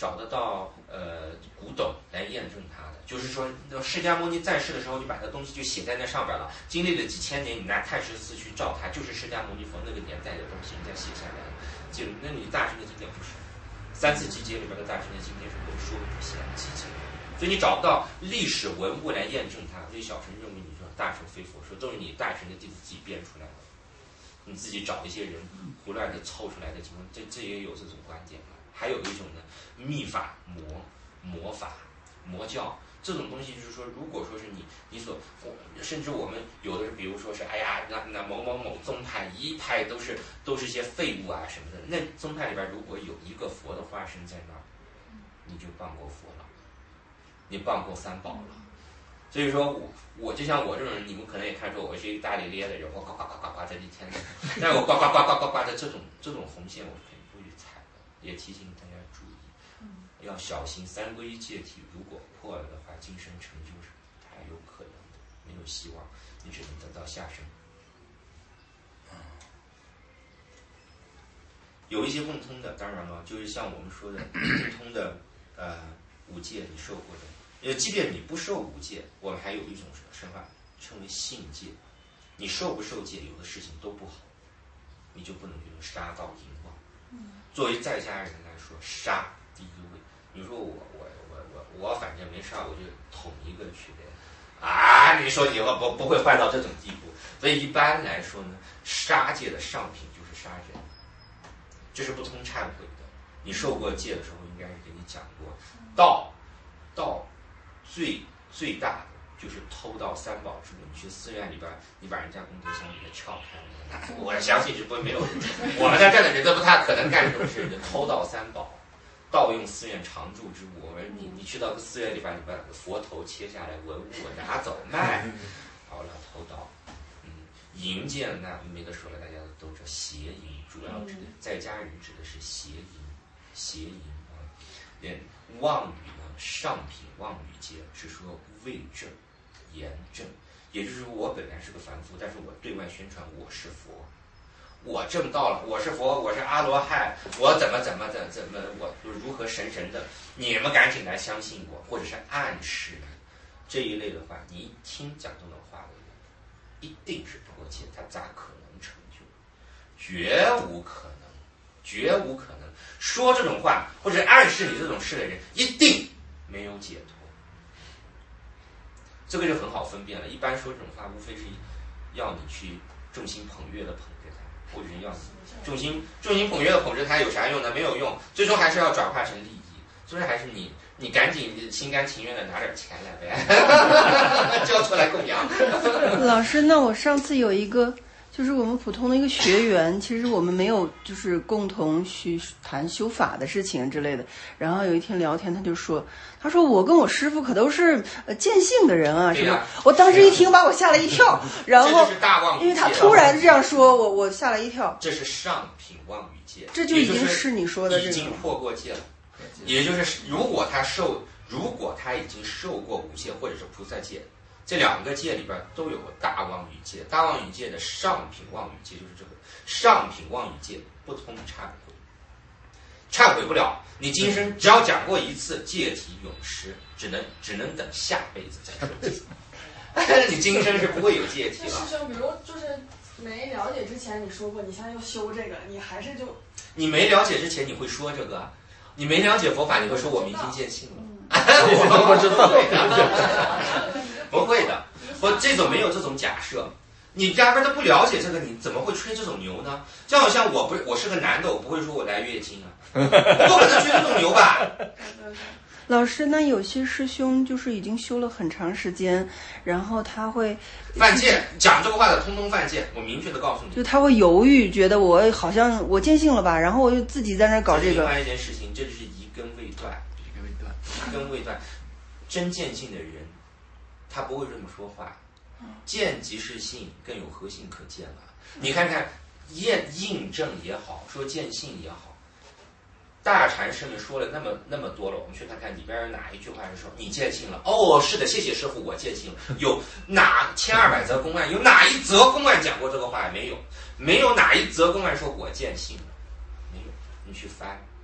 找得到古董来验证它的，就是说释迦牟尼在世的时候，你把它东西就写在那上边了，经历了几千年，你拿太史寺去照它，就是释迦牟尼佛那个年代的东西，人家写下来的记录。那你大乘的经典不是？三次集结里边的大乘的经典是都说的不详细节，所以你找不到历史文物来验证它。所以小乘认为你说大乘非佛说，都是你大乘的弟子自己编出来的，你自己找一些人胡乱的凑出来的情况，这也有这种观点嘛。还有一种呢，密法魔法魔教这种东西，就是说，如果说是你所，甚至我们有的是，比如说是，哎呀，那某某某宗派一派都是些废物啊什么的，那宗派里边如果有一个佛的化身在那儿，你就谤过佛了，你谤过三宝了。所以说我就像我这种人，你们可能也看出我是一个大咧咧的人，我呱呱呱呱呱在一天的，但我呱呱呱呱呱呱的这种红线，我是肯定不会踩的。也提醒大家注意，要小心三皈依戒体，如果破了的话，今生成就是太有可能的，没有希望，你只能等到下生。有一些共通的，当然了，就是像我们说的共通的五戒你受过的。即便你不受五戒，我们还有一种生法称为信戒。你受不受戒，有的事情都不好，你就不能用杀盗淫妄。作为在家人来说，杀第一位。你说我反正没杀，我就捅一个去呗。啊，你说以后不会坏到这种地步。所以一般来说呢，杀戒的上品就是杀人，这是不通忏悔的。你受过戒的时候，应该是给你讲过，盗最大的就是偷盗三宝之物。你去寺院里边，你把人家功德箱里面撬开了，我相信这不会没有人，我们在这的人都不太可能干这种事的，偷盗三宝，盗用寺院常住之物。你去到个寺院里边，你把佛头切下来，文物拿走卖，好了，偷盗。淫戒那没得说了，大家都知道邪淫，主要指的在家人指的是邪淫啊。妄语呢，上品妄语戒是说为正言正，也就是说我本来是个凡夫，但是我对外宣传我是佛，我证到了，我是佛，我是阿罗汉，我怎么我如何神的，你们赶紧来相信我，或者是暗示这一类的话，你一听讲这种话的人，一定是破戒，他咋可能成就？绝无可能。说这种话或者暗示你这种事的人，一定没有解脱。这个就很好分辨了。一般说这种话，无非是要你去众星捧月的捧着他，或者是要你众星捧月的捧着他，有啥用呢？没有用，最终还是要转化成利益。所以还是你赶紧心甘情愿的拿点钱来呗，交出来供养。
老师，那我上次有一个。就是我们普通的一个学员，其实我们没有就是共同去谈修法的事情之类的。然后有一天聊天，他说我跟我师父可都是见性的人啊什么。我当时一听把我吓了一跳，然后因为他突然这样说，我吓了一跳。
这是上品妄语戒，
这就已经是你说的这个，
已经破过戒了。也就是如果他已经受过五戒或者是菩萨戒。这两个戒里边都有个大妄语戒，大妄语戒的上品妄语戒就是这个上品妄语戒不通忏悔不了，你今生只要讲过一次，戒体永失，只能等下辈子再说戒。你今生是不会有戒体了。
师兄，比如就是没了解之前你说过，你现在要修这个，你还是就
你没了解之前你会说这个，你没了解佛法你会说我明心见性了。我不知道。不会的，这种没有这种假设，你压根都不了解这个，你怎么会吹这种牛呢？就好像我是个男的，我不会说我来月经啊，我不可能吹这种牛吧？
老师，那有些师兄就是已经修了很长时间，然后他会
犯戒，讲这个话的通通犯戒，我明确的告诉你，
就他会犹豫，觉得我好像我见性了吧，然后我就自己在那搞这个。
另外一件事情，这就是一根未断，真见性的人。他不会这么说话，见即是性，更有何性可见了？你看看印证也好，说见性也好，大禅师们说了那么多了，我们去看看里边有哪一句话是说你见性了？哦，是的，谢谢师父，我见性了。有哪1200则公案，有哪一则公案讲过这个话？没有哪一则公案说我见性了，没有。你去翻，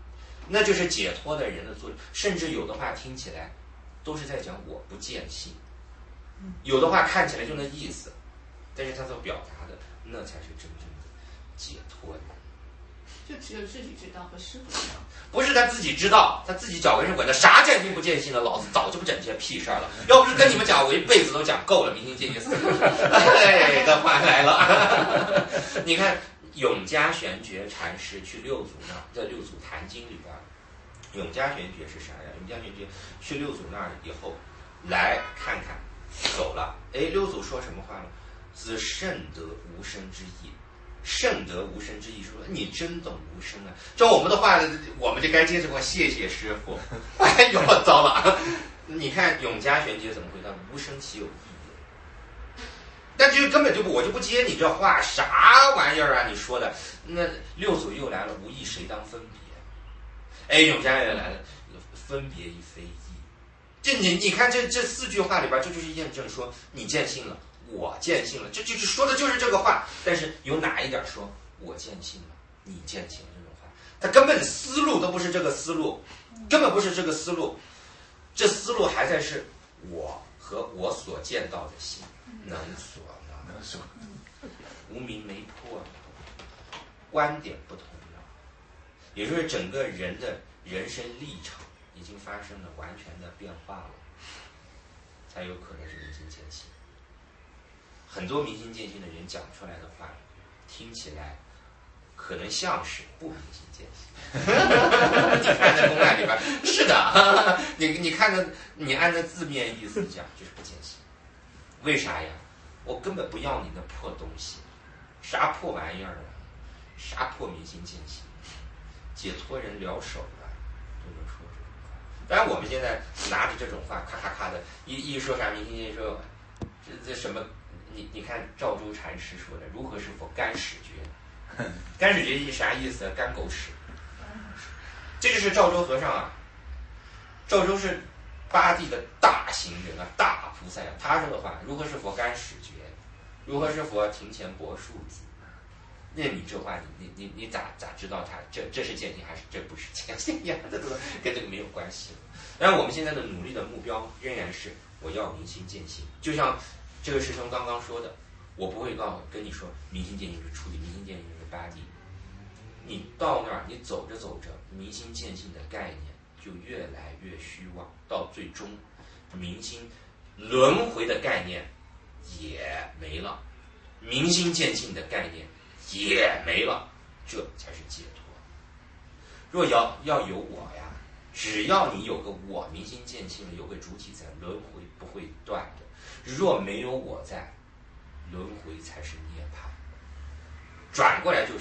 那就是解脱的人的作用。甚至有的话听起来都是在讲我不见性，有的话看起来就那意思，但是他所表达的那才是真正的解脱的。
就只有自己知道和师傅知道，
不是他自己知道，他自己脚跟是滚的，啥见性不见性的，老子早就不整这些屁事儿了。要不是跟你们讲，我一辈子都讲够了明心见性4个字。哎，这话来了。你看永嘉玄觉禅师去六祖那儿，在六祖坛经里边，永嘉玄觉是啥呀？永嘉玄觉去六祖那儿以后，来看看，走了。哎，六祖说什么话了？子甚得无生之意。甚得无生之意，说你真懂无生啊！照我们的话，我们就该接着说谢谢师傅。哎呦，糟了！你看永嘉玄觉怎么回答？无生岂有意义？但就根本就不，我就不接你这话，啥玩意儿啊？你说的那六祖又来了，无意谁当分别？哎，永嘉也来了，分别亦非义。这你看这4句话里边，这就是验证说你见性了。我见性了，这说的就是这个话，但是有哪一点说我见性了，你见性了这种话，他根本思路都不是这个思路，根本不是这个思路，这思路还在是我和我所见到的性能所呢，无明没破，观点不同了，也就是整个人的人生历程已经发生了完全的变化了，才有可能是明心见性。很多明心见性的人讲出来的话，听起来可能像是不明心见性。你看在公案里边，是的，你看着你按照字面意思讲，就是不见性。为啥呀？我根本不要你那破东西，啥破玩意儿啊？啥破明心见性？解脱人了手了，都能说这种话。当然，我们现在拿着这种话，咔咔咔的，一说啥明心见性，说这什么。你看赵州禅师说的，如何是否干屎觉？干屎觉啥意思？干狗屎。这就是赵州和尚啊。赵州是8地的大行人啊，大菩萨呀。他说的话，如何是否干屎觉？如何是否庭前柏树子？那你这话，你咋知道他这是见性还是这不是见性呀？这都跟这个没有关系。但是我们现在的努力的目标仍然是我要明心见性，就像。这个师兄刚刚说的，我不会跟你说明心见性是初地，明心见性是8地。你到那儿，你走着走着，明心见性的概念就越来越虚妄，到最终，明心轮回的概念也没了，明心见性的概念也没了，这才是解脱。若要有我呀，只要你有个我，明心见性有个主体在，轮回不会断的。若没有我在，轮回才是涅槃。转过来就是。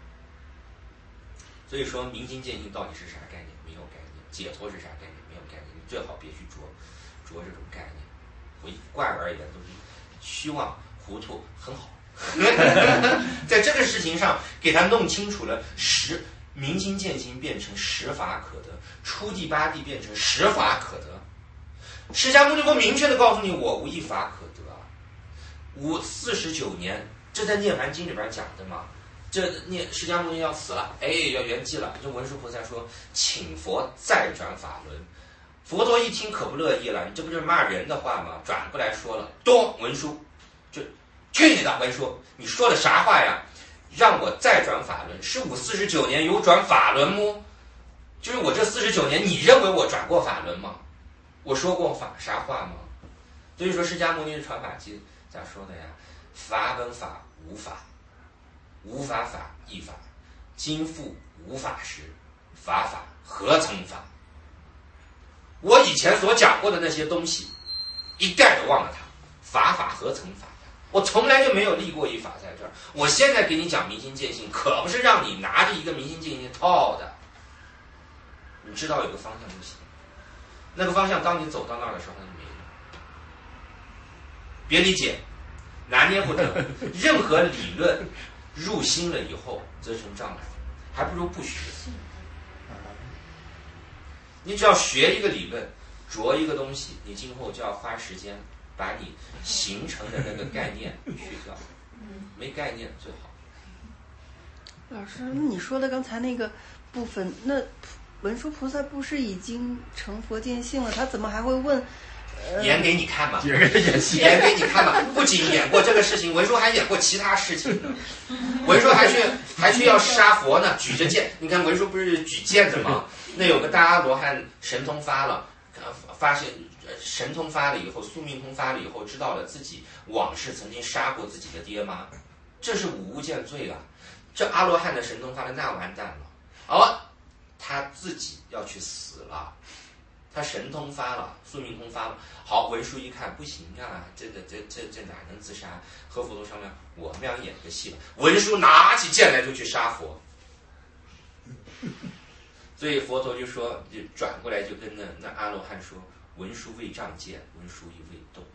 所以说明心见性到底是啥概念？没有概念。解脱是啥概念？没有概念。你最好别去着这种概念。我一贯而言都是虚妄糊涂很好。在这个事情上给他弄清楚了，明心见性变成10法可得，初地8地变成10法可得。释迦牟尼佛明确的告诉你，我无一法可得。49年，这在《涅槃经》里边讲的嘛。释迦牟尼要死了，哎，要圆寂了。这文殊菩萨说，请佛再转法轮。佛陀一听可不乐意了，你这不就是骂人的话吗？转过来说了，多文殊，就去你的文殊，你说的啥话呀？让我再转法轮，是我49年有转法轮吗？就是我这49年，你认为我转过法轮吗？我说过啥话吗？所以说释迦牟尼的传法经咋说的呀？法本法无法，无法法亦法，今复无法时，法法何曾法？我以前所讲过的那些东西，一概都忘了它。法法何曾法？我从来就没有立过一法在这儿。我现在给你讲明心见性，可不是让你拿着一个明心见性套的。你知道有个方向就行。那个方向，当你走到那儿的时候，它就没了。别理解，拿捏不得。任何理论入心了以后，则成障碍，还不如不学。你只要学一个理论，着一个东西，你今后就要花时间把你形成的那个概念去掉。没概念最好。
老师，你说的刚才那个部分，那文殊菩萨不是已经成佛见性了，他怎么还会问？
演给你看嘛，
演
给你看嘛。不仅演过这个事情，文殊还演过其他事情呢。文殊还去要杀佛呢，举着剑。你看文殊不是举剑的吗？那有个大阿罗汉神通发了，发现神通发了以后，宿命通发了以后，知道了自己往事曾经杀过自己的爹妈，这是无间罪了。这阿罗汉的神通发了，那完蛋了。他自己要去死了。他神通发了，宿命通发了。好，文殊一看不行啊，这哪能自杀？和佛陀商量，我们俩演个戏吧。文殊拿起剑来就去杀佛，所以佛陀就说，就转过来就跟那阿罗汉说，文殊未仗剑，文殊亦未动。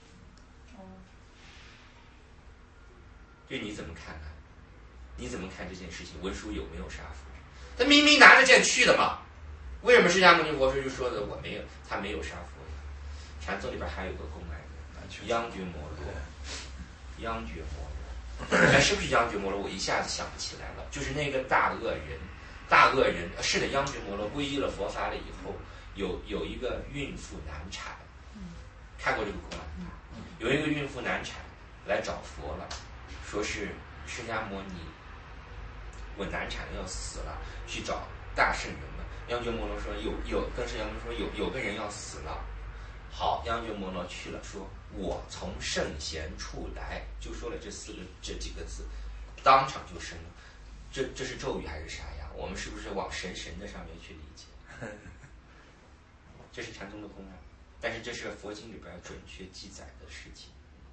就你怎么看呢？你怎么看这件事情？文殊有没有杀佛？他明明拿着剑去的嘛。为什么释迦牟尼佛就说的我没有，他没有杀佛？禅宗里边还有个公案人，央觉摩罗，是不是央觉摩罗？我一下子想不起来了。就是那个大恶人，是的，央觉摩罗皈依了佛法了以后，有一个孕妇难产，看过这个公案？有一个孕妇难产来找佛了，说是释迦牟尼，我难产要死了，去找大圣人。央觉摩罗说跟释迦牟尼说有个人要死了。好，央觉摩罗去了，说我从圣贤处来，就说了这几个字，当场就生了。这是咒语还是啥呀？我们是不是往神的上面去理解？这是禅宗的公案，但是这是佛经里边准确记载的事情。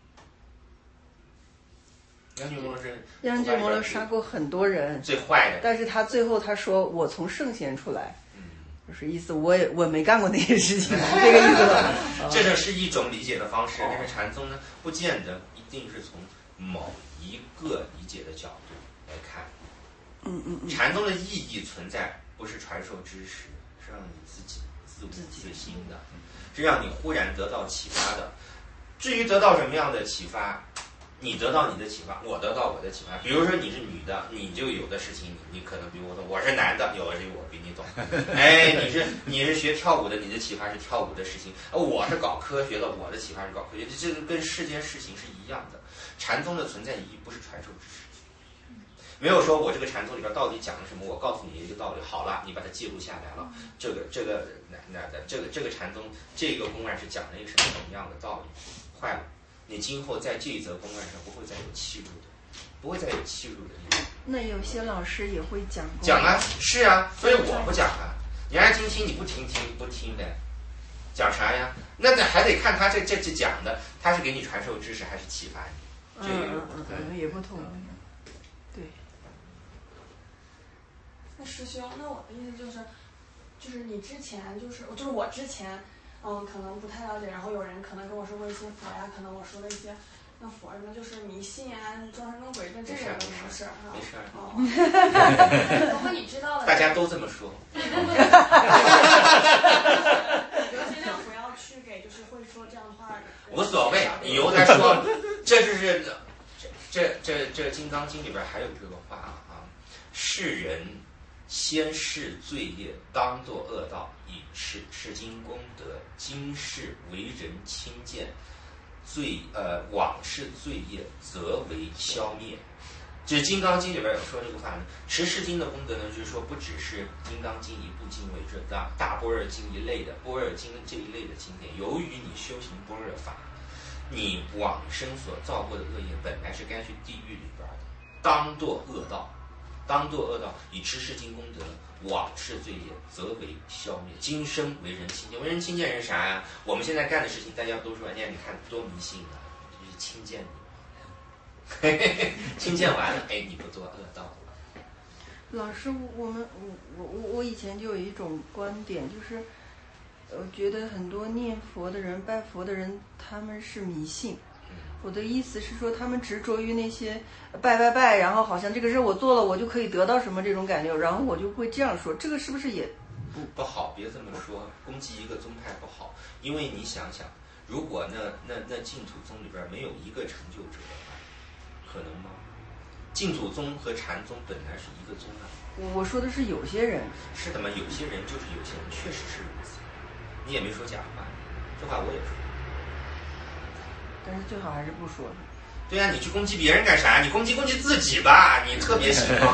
央觉摩罗杀过很多人，
最坏的，
但是他最后他说我从圣贤出来。就是意思我没干过那些事情，这个意思吧。
这就是一种理解的方式，但是禅宗呢，不见得一定是从某一个理解的角度来看。禅宗的意义存在，不是传授知识，是让你自己自悟自心的，是让你忽然得到启发的。至于得到什么样的启发，你得到你的启发，我得到我的启发。比如说你是女的，你就有的事情你可能比我懂；我是男的，有的事情我比你懂。你是学跳舞的，你的启发是跳舞的事情；我是搞科学的，我的启发是搞科学。这个跟世间事情是一样的。禅宗的存在意义不是传授知识，没有说我这个禅宗里边到底讲了什么，我告诉你一个道理，好了，你把它记录下来了。这个禅宗这个公案是讲了一个什么样的道理？坏了。你今后在这一则公案上不会再有欺辱的，不会再有欺辱的地方。
那有些老师也会讲
啊，是啊，所以我不讲啊。你爱听听，你不听不听呗，讲啥呀？那还得看他这讲的，他是给你传授知识还是启发你？这个
也不同。对。
那师兄，那我的意思就是你之前就是我之前。可能不太了解，然后有人可能跟我说过一些佛呀，可能我说的一些那佛什么就是迷信啊，装神弄鬼这种都不是哈。
没事。
如果你知道了，
大家都这么说。
就尽量不要去给就是会说这样的话。
无所谓，以后再说。这就是这《金刚经》里边还有这个话啊，世人先世罪业，当作恶道。以持经功德，今世为人轻贱，往事罪业则为消灭。这《金刚经》里边有说这个话呢。持世经的功德呢，就是说不只是《金刚经》一部经为这大般若经一类的般若经这一类的经典。由于你修行般若法，你往生所造过的恶业本来是该去地狱里边的，当作恶道，以持世经功德。往事罪业则为消灭，今生为人轻贱。为人轻贱是啥呀？我们现在干的事情，大家都说，你看多迷信啊，就是轻贱你，轻贱完了，你不做恶道了。
老师，我以前就有一种观点，就是我觉得很多念佛的人、拜佛的人，他们是迷信。我的意思是说，他们执着于那些拜，然后好像这个事我做了，我就可以得到什么这种感觉，然后我就会这样说，这个是不是也
不好？别这么说，攻击一个宗派不好，因为你想想，如果那净土宗里边没有一个成就者的话，可能吗？净土宗和禅宗本来是一个宗啊，
我说的是有些人。
是的嘛，有些人就是有些人，确实是如此。你也没说假话，这话我也说。
但是最好还是不说。
对呀，你去攻击别人干啥？你攻击自己吧，你特别喜欢。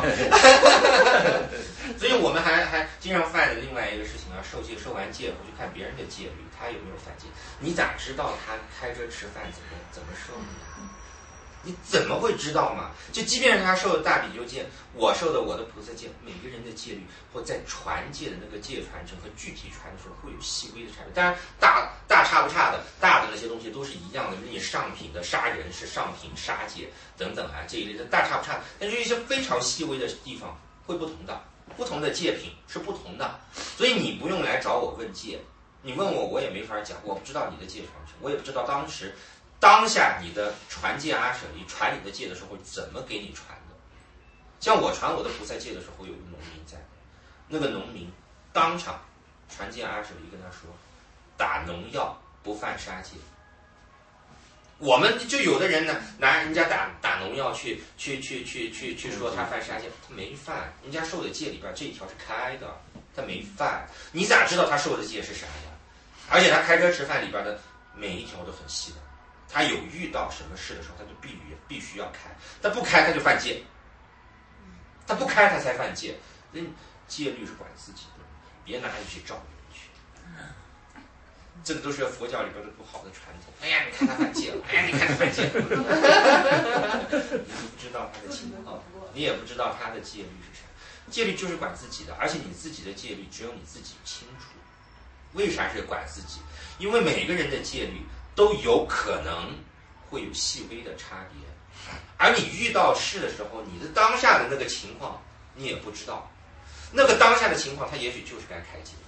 所以我们还经常犯的另外一个事情啊，受戒受完戒回去看别人的戒律，他有没有犯戒？你咋知道他开车吃饭怎么受呢？你怎么会知道嘛？就即便是他受的大比丘戒，我受的我的菩萨戒，每个人的戒律或在传戒的那个戒传承和具体传的时候会有细微的差别。当然大差不差的，大的那些东西都是一样的，你上品的杀人是上品杀戒等等啊这一类的大差不差，但是一些非常细微的地方会不同的，不同的戒品是不同的，所以你不用来找我问戒，你问我也没法讲，我不知道你的戒传承，我也不知道当下你的传戒阿舍离传你的戒的时候怎么给你传的。像我传我的菩萨戒的时候，有个农民在，那个农民当场传戒阿舍离跟他说，打农药不犯杀戒。我们就有的人呢，拿人家打农药去说他犯杀戒，他没犯，人家受的戒里边这一条是开的，他没犯，你咋知道他受的戒是啥呀？而且他开车吃饭里边的每一条都很细的。他有遇到什么事的时候，他就必须要开，他不开他就犯戒，他不开他才犯戒。戒律是管自己的，别拿去照人去。这个都是佛教里边的不好的传统。哎呀，你看他犯戒了，哎呀，你看他犯戒了，你不知道他的情况，你也不知道他的戒律是啥。戒律就是管自己的，而且你自己的戒律只有你自己清楚。为啥是管自己？因为每个人的戒律都有可能会有细微的差别，而你遇到事的时候，你的当下的那个情况你也不知道，那个当下的情况他也许就是该开戒。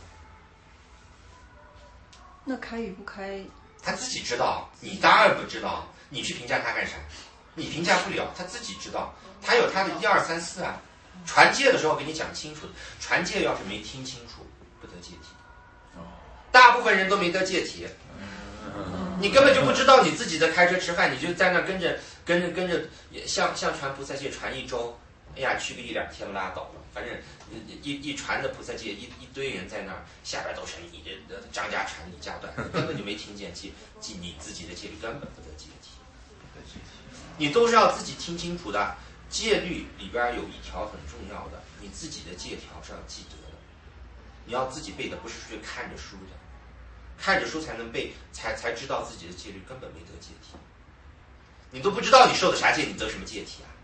那开与不开
他自己知道，你当然不知道，你去评价他干啥？你评价不了，他自己知道，他有他的1、2、3、4啊。传戒的时候给你讲清楚，传戒要是没听清楚，不得戒体。大部分人都没得戒体，你根本就不知道你自己的开车吃饭，你就在那跟着，像传菩萨戒传1周，哎呀，去个1、2天拉倒了，反正一传的菩萨戒一堆人在那儿，下边都是你的张家传李家断，根本就没听见记你自己的戒律，根本不得戒体。你都是要自己听清楚的，戒律里边有一条很重要的，你自己的戒条是要记得的，你要自己背的，不是去看着书的。看着书才能背，才知道自己的戒律根本没得戒体。你都不知道你受的啥戒，你得什么戒体啊？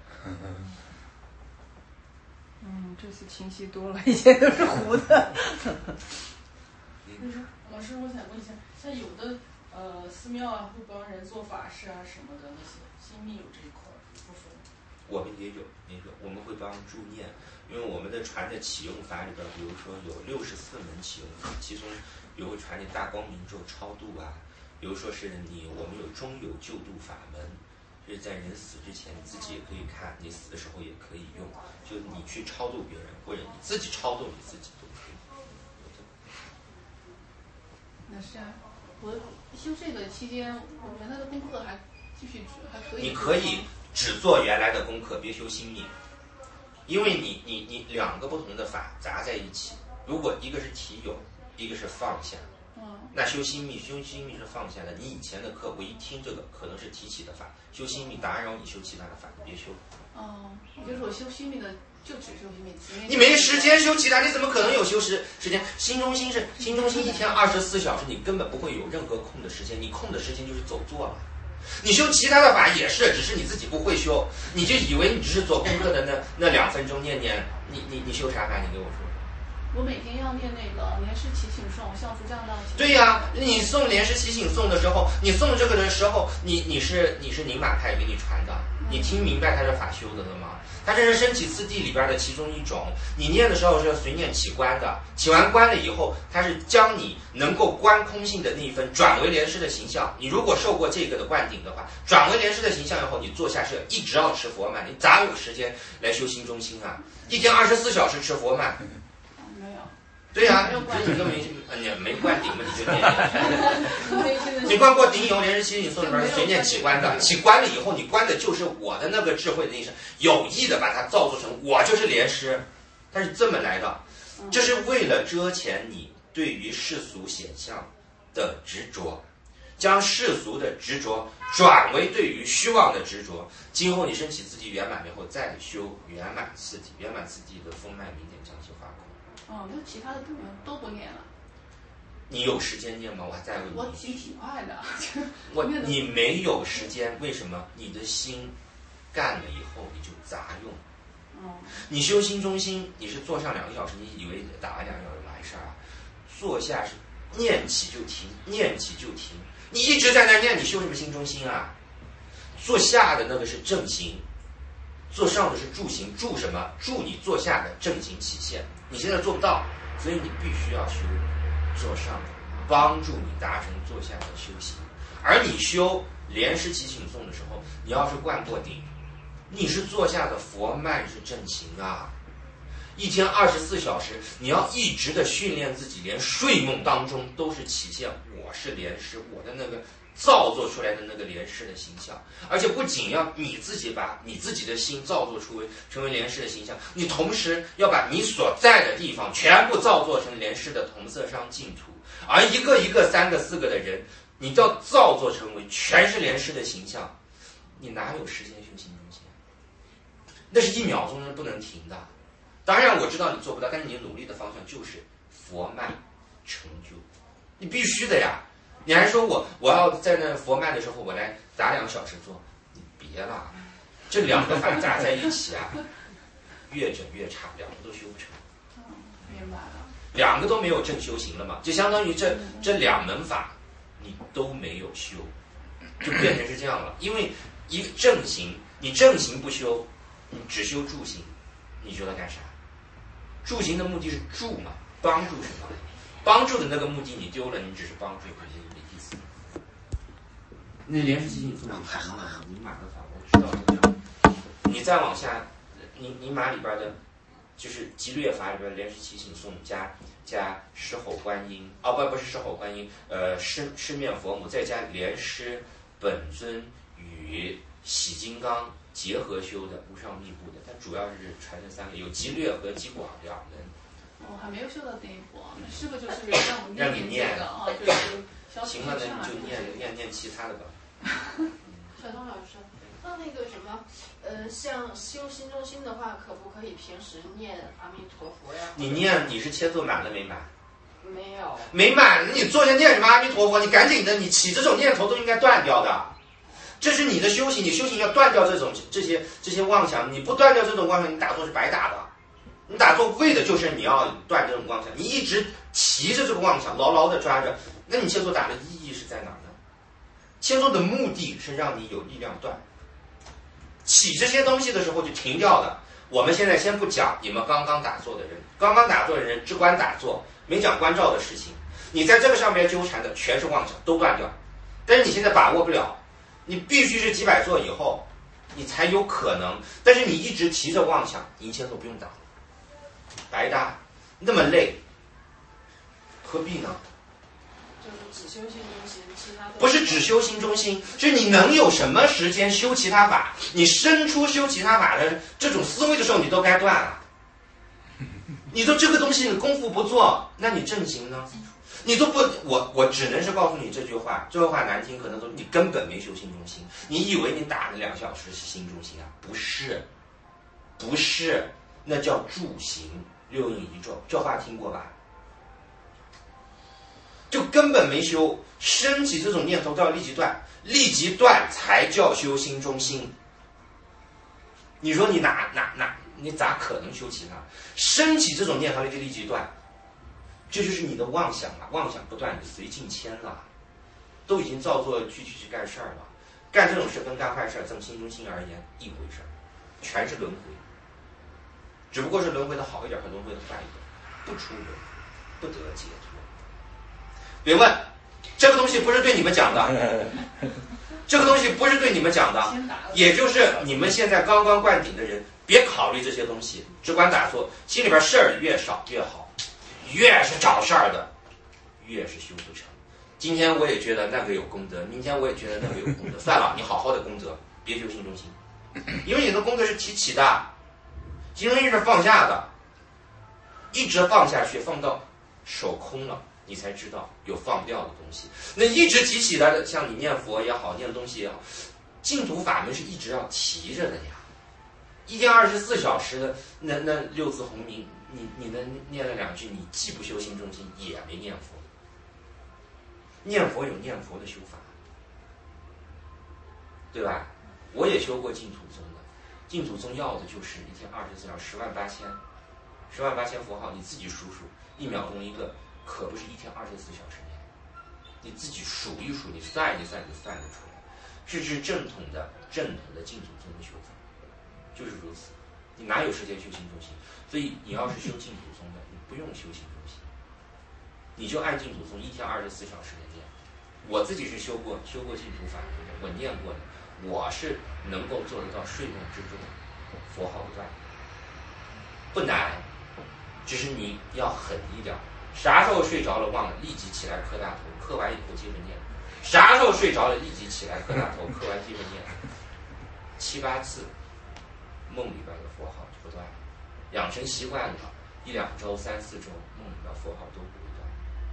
这次清晰多了，以前都是糊的。
老师，我想问一下，像有的寺庙啊，会帮人做法事啊什么的，那些心密有这一块部分。
我们也有，我们会帮助念，因为我们的传的启用法里边，比如说有64门启用法，其中比如会传你大光明咒超度啊，比如说是我们有中有救度法门，就是在人死之前，你自己也可以看，你死的时候也可以用，就你去超度别人，或者你自己超度你自己都可以。
那是啊，我修这个期间，我原来的功课还继续还可以。
你可以只做原来的功课，别修心密，因为你2个不同的法杂在一起，如果一个是体有，一个是放下，那修心密是放下的。你以前的课我一听这个可能是提起的法，修心密打扰你修其他的法，别修。
就是我修心密的就只修心密，
你没时间修其他，你怎么可能有修时间？心中心一天24小时，你根本不会有任何空的时间，你空的时间就是走错了。你修其他的法也是，只是你自己不会修，你就以为你只是做功课的那2分钟念，你修啥法？你给我说。
我每天要念那个莲师祈请颂，相福降道。
对呀，你诵莲师祈请颂的时候，你诵这个的时候，你是宁玛派给你传的，你听明白它是法修的了吗？它这是身起四谛里边的其中一种。你念的时候是要随念起观的，起完观了以后，它是将你能够观空性的那一分转为莲师的形象。你如果受过这个的灌顶的话，转为莲师的形象以后，你坐下是一直要吃佛曼，你咋有时间来修心中心啊？一天24小时吃佛曼。对呀，你都没灌顶嘛，你就念。你灌过顶以后，莲师祈请颂里边随念起观的，起观了以后，你观的就是我的那个智慧的那一生，有意的把它造作成我就是莲师， 它是这么来的，这是为了遮掩你对于世俗显象的执着，将世俗的执着转为对于虚妄的执着。今后你升起自己圆满以后，再修圆满次第，圆满次第的风脉明点将其化空。
哦，那其他的都不念了。
你有时间念吗？我还再问你。
我挺快的。
你没有时间，为什么？你的心干了以后你就杂用。你修心中心，你是坐上2个小时，你以为打完2个小时完事儿啊？坐下是念起就停，念起就停，你一直在那念，你修什么心中心啊？坐下的那个是正行，坐上的是助行，助什么？助你坐下的正行起现。你现在做不到，所以你必须要修坐上的，帮助你达成坐下的修行。而你修莲师祈请颂的时候，你要是灌过顶，你是坐下的佛脉是正行啊。一天24小时，你要一直的训练自己，连睡梦当中都是起现我是莲师，我的那个造作出来的那个莲师的形象。而且不仅要你自己把你自己的心造作成为莲师的形象，你同时要把你所在的地方全部造作成莲师的同色商净土，而一个一个3个4个的人，你都要造作成为全是莲师的形象。你哪有时间修心中心？那是1秒钟是不能停的。当然我知道你做不到，但是你努力的方向就是佛脉成就，你必须的呀。你还说我要在那佛脉的时候我来打2个小时做，你别了，这2个法打在一起啊，越整越差，2个都修不成。
明白了。
2个都没有正修行了嘛，就相当于这2门法你都没有修，就变成是这样了。因为一个正行，你正行不修，你只修助行，你修它干啥？助行的目的是助嘛，帮助什么？帮助的那个目的你丢了，你只是帮助，可是没意思。那莲师祈请颂你谈了，你码的法我知道怎么样。你再往下，你码里边的，就是极乐法里边莲师祈请颂加狮吼观音，不是狮吼观音，狮面佛母，再加莲师本尊与喜金刚结合修的无上密部的，它主要是传承3个，有极略和极广2门。
我还没有修到那一步，师傅就是让我
让你念
这个啊，就是
行了，那你就念其他的吧。
小东老师，那个什么，像修心中心的话，可不可以平时念阿弥陀佛呀？
你是切坐满了没满？
没有。
没满，你坐下念什么阿弥陀佛？你赶紧的，你起这种念头都应该断掉的。这是你的修行，你修行要断掉这些妄想，你不断掉这种妄想，你打坐是白打的。你打坐为的就是你要断这种妄想，你一直提着这个妄想，牢牢的抓着，那你切坐打的意义是在哪儿呢？切坐的目的是让你有力量断，起这些东西的时候就停掉了。我们现在先不讲你们刚刚打坐的人，刚刚打坐的人只管打坐，没讲关照的事情。你在这个上面纠缠的全是妄想，都断掉。但是你现在把握不了，你必须是几百坐以后，你才有可能。但是你一直提着妄想，你1000坐不用打，白搭，那么累，何必呢？
就是只修心中心，其他的
不是只修心中心，是你能有什么时间修其他法？你生出修其他法的这种思维的时候，你都该断了。你都这个东西你功夫不做，那你正行呢？你都不，我只能是告诉你这句话，这句话难听，可能说你根本没修心中心。你以为你打了2小时是心中心啊？不是，不是，那叫助行，6应1咒，这话听过吧？就根本没修，升起这种念头都要立即断，立即断才叫修心中心。你说你你咋可能修其他？升起这种念头就立即断，这就是你的妄想了，妄想不断，你随境迁了，都已经造作去干事儿了，干这种事跟干坏事从心中心而言一回事，全是轮回，只不过是轮回的好一点和轮回的坏一点，不出轮，不得解脱。别问，这个东西不是对你们讲的，这个东西不是对你们讲的，也就是你们现在刚刚灌顶的人，别考虑这些东西，只管打坐，心里边事儿越少越好，越是找事儿的，越是修不成。今天我也觉得那个有功德，明天我也觉得那个有功德，算了，你好好的功德，别修心中心，因为你的功德是提起的，心中心是放下的， 一直放下去，放到手空了，你才知道有放掉的东西。那一直提起来的，像你念佛也好，念东西也好，净土法门是一直要提着的呀。一天24小时的那六字洪名，你念了2句，你既不修心中心，也没念佛。念佛有念佛的修法，对吧？我也修过净土宗的，净土宗要的就是一天24小时108000佛号，你自己数数，1秒钟一个，可不是一天24小时念。你自己数一数，你算一算就算得出来。这是正统的净土宗的修法，就是如此。你哪有时间修心中心？所以你要是修净土宗的，你不用修心中心，你就按净土宗一天24小时的念。我自己是修过净土法门的，我念过的，我是能够做得到睡梦之中佛号不断，不难，只是你要狠一点。啥时候睡着了忘了，立即起来磕大头，磕完以后接着念。啥时候睡着了，立即起来磕大头，磕完接着念。7、8次，梦里边的佛号就不断了。养成习惯了，1、2周、3、4周，梦里边佛号都不会断。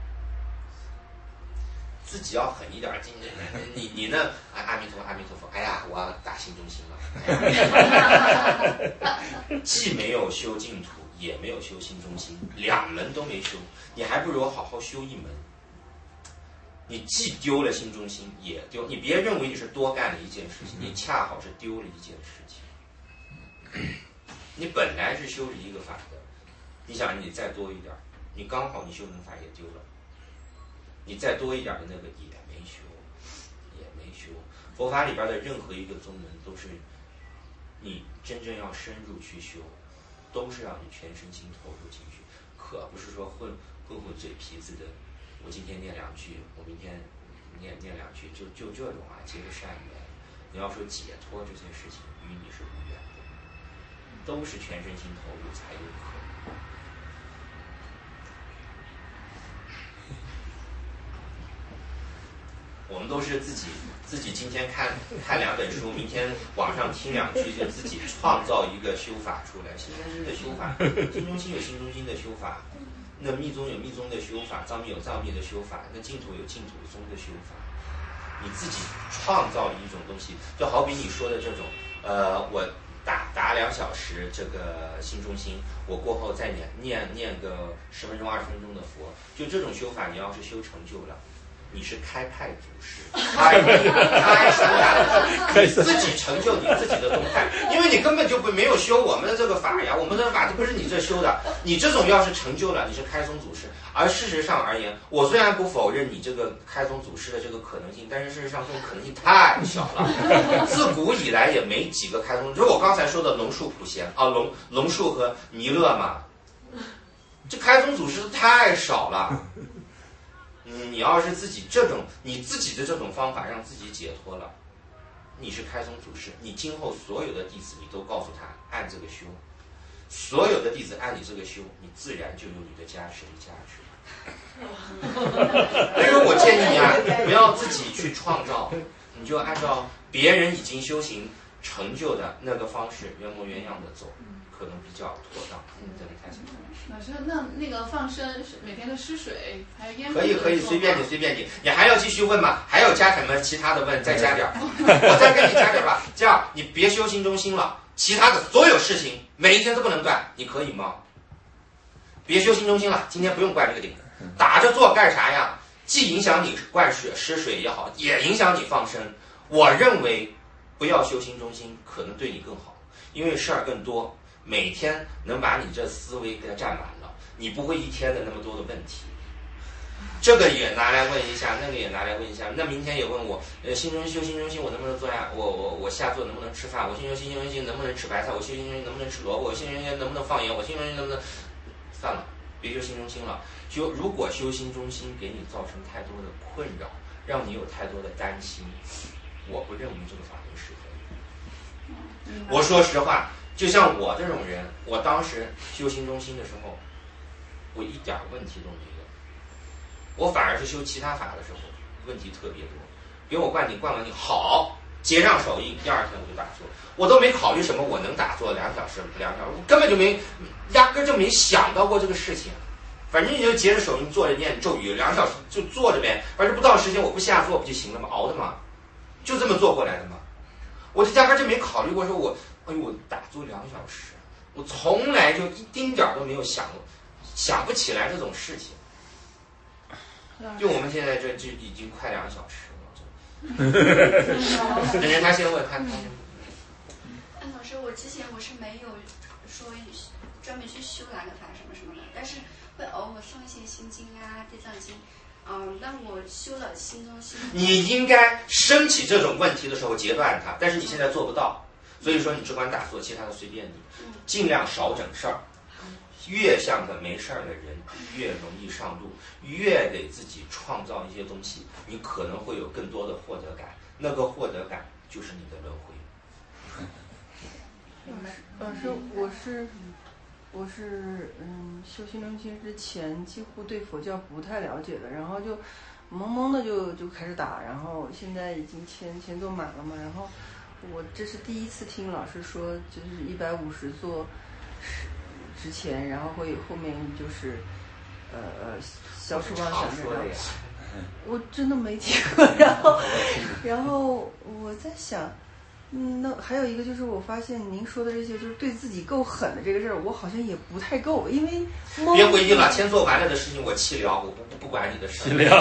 自己要狠一点，你呢？阿弥陀佛，阿弥陀佛！哎呀，我要打心中心了。既没有修净土，也没有修心中心，2门都没修，你还不如好好修1门。你既丢了心中心，也丢。你别认为你是多干了一件事情，你恰好是丢了一件事情。你本来是修着一个法的，你想你再多一点，你刚好你修能法也丢了。你再多一点的那个也没修。佛法里边的任何一个宗门都是你真正要深入去修，都是让你全身心投入进去，可不是说混嘴皮子的。我今天念2句，我明天念2句，就这种啊，结个善缘。你要说解脱这些事情与你是无缘的，都是全身心投入才有可能。我们都是自己今天看2本书，明天网上听2句，就自己创造一个修法出来。心中心的修法，心中心有心中心的修法，那密宗有密宗的修法，藏密有藏密的修法，那净土有净土宗的修法。你自己创造了一种东西，就好比你说的这种，我打2小时这个心中心，我过后再念个10分钟20分钟的佛，就这种修法，你要是修成就了。你是开派祖师，开山大祖师，你自己成就你自己的宗派，因为你根本就没有修我们的这个法呀，我们的法就不是你这修的。你这种要是成就了，你是开宗祖师。而事实上而言，我虽然不否认你这个开宗祖师的这个可能性，但是事实上这种可能性太小了。自古以来也没几个开宗，就是我刚才说的龙树普贤啊，龙树和弥勒嘛，这开宗祖师太少了。你要是自己你自己的这种方法让自己解脱了，你是开宗祖师，你今后所有的弟子你都告诉他按这个修，所有的弟子按你这个修，你自然就有你的加持与价值。所以说我建议你啊，不要自己去创造，你就按照别人已经修行成就的那个方式原模原样的走，可能比较妥当。这里开始。
老师，那个放生每天的施水，还有烟
可以，随便你，你还要继续问吗？还要加什么其他的问？再加点我再给你加点吧。这样你别修心中心了，其他的所有事情每一天都不能断，你可以吗？别修心中心了，今天不用灌这个顶，打着坐干啥呀？既影响你灌水施水也好，也影响你放生。我认为不要修心中心，可能对你更好，因为事儿更多。每天能把你这思维给它占满了，你不会一天的那么多的问题。这个也拿来问一下，那个也拿来问一下。那明天也问我，修心中心我能不能做呀？我下坐能不能吃饭？我修心中心能不能吃白菜？我修心中心能不能吃萝卜？我修心中心能不能放盐？我修心中心能不能……算了，别修心中心了。如果修心中心给你造成太多的困扰，让你有太多的担心，我不认为这个法门适合你。我说实话。就像我这种人，我当时修心中心的时候，我一点问题都没有。我反而是修其他法的时候，问题特别多。给我灌顶，灌完你好， 结上手印，第二天我就打坐，我都没考虑什么我能打坐2小时不2小时，我根本就压根就没想到过这个事情。反正你就结着手印坐着念咒语2小时就坐着呗，反正不到时间我不下坐不就行了吗？熬的嘛，就这么做过来的嘛。我就压根就没考虑过说我打坐2小时，我从来就一丁点都没有想不起来这种事情。就我们现在这就已经快2小时了，人家他先问他。
老师，我之前是没有说专门去修哪个法什么什么的，但是会偶尔诵一些心经啊、地藏经。但我修了心中心。
你应该升起这种问题的时候截断它，但是你现在做不到，所以说你只管打坐，其他的随便你，尽量少整事儿。越像个没事儿的人，越容易上路，越给自己创造一些东西，你可能会有更多的获得感，那个获得感就是你的轮回。
老师，我是修心中心之前几乎对佛教不太了解的，然后就懵懵的就开始打，然后现在已经签座满了嘛，然后我这是第一次听老师说，就是150座之前，然后后面就是消失妄想这样，我真的没听过，然后我在想。那还有一个就是，我发现您说的这些，就是对自己够狠的这个事儿，我好像也不太够，因为
别回应了，签做完了的事情我弃了，我不管你的事。
弃了。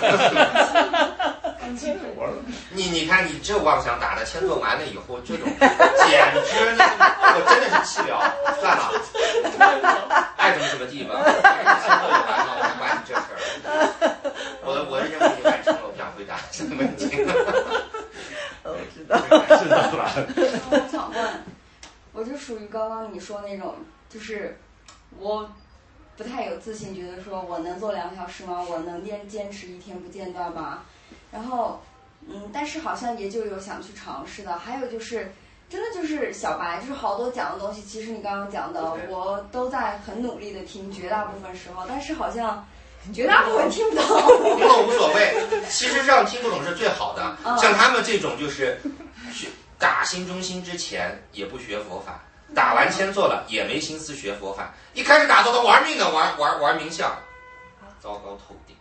你看你这妄想打的，签做完了以后，这种简直我真的是弃了，算了，爱怎么什么地方，签做就完了，我还管你这事儿。我的任务已经完成了，我不想回答这个问题。
我知道，
是的吧？
我想问，我就属于刚刚你说那种，就是我不太有自信，觉得说我能做2小时吗？我能坚持1天不间断吗？然后，但是好像也就有想去尝试的。还有就是，真的就是小白，就是好多讲的东西，其实你刚刚讲的，我都在很努力的听，绝大部分时候，但是好像。绝大部分听不懂，
听不懂无所谓，其实让听不懂是最好的。像他们这种就是打心中心之前也不学佛法，打完签做了也没心思学佛法，一开始打坐都玩命的玩名相，糟糕透顶。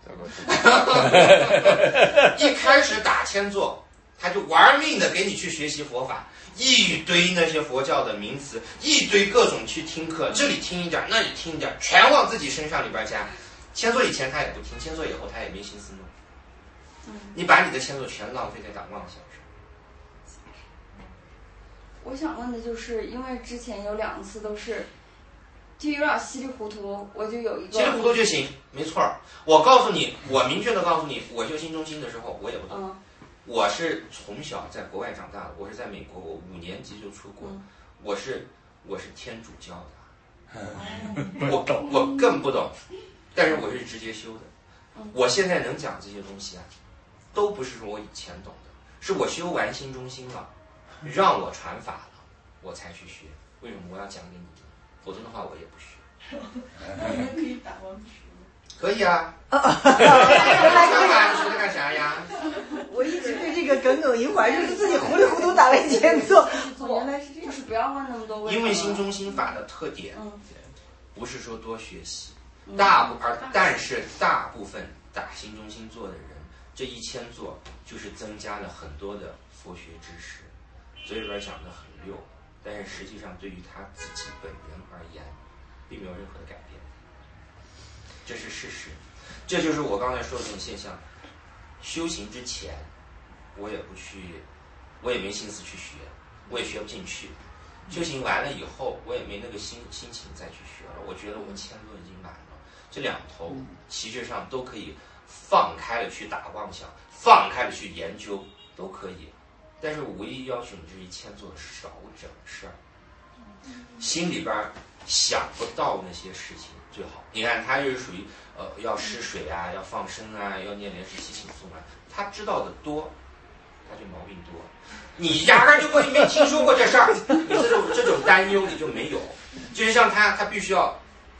一开始打签做，他就玩命的给你去学习佛法，一堆那些佛教的名词，一堆各种去听课，这里听一点，那里听一点，全往自己身上里边加。签做以前他也不听，签做以后他也没心思弄。你把你的签做全浪费在打妄想上。
我想问的就是，因为之前有2次都是，就有点稀里糊涂，我就有一个
稀里糊涂就行，没错。我告诉你，我明确的告诉你，我修心中心的时候我也不懂。我是从小在国外长大的，我是在美国，我5年级就出国，我是天主教的，我更不懂。但是我是直接修的，我现在能讲这些东西啊，都不是说我以前懂的，是我修完心中心了，让我传法了，我才去学。为什么我要讲给你？否则的话我也不学。
我们可以打王学。
可以啊。传法你学它干啥呀？
我一直对这个耿耿于怀，就是自己糊里糊涂打了签做。原来是这样，
就是不要问那么多问题。
因为心中心法的特点，不是说多学习。但是大部分打心中心做的人，这1000座就是增加了很多的佛学知识，嘴里边讲的很溜，但是实际上对于他自己本人而言，并没有任何的改变，这是事实。这就是我刚才说的这种现象。修行之前，我也没心思去学，我也学不进去。修行完了以后，我也没那个心情再去学了。我觉得我签座已经满了。这2头其实上都可以放开了去打妄想，放开了去研究，都可以。但是唯一要求你这签做少整事儿，心里边想不到那些事情最好。你看他就是属于要施水啊，要放生啊，要念莲师七请颂啊，他知道的多，他就毛病多。你压根就没听说过这事儿，你这种担忧你就没有。就是像他必须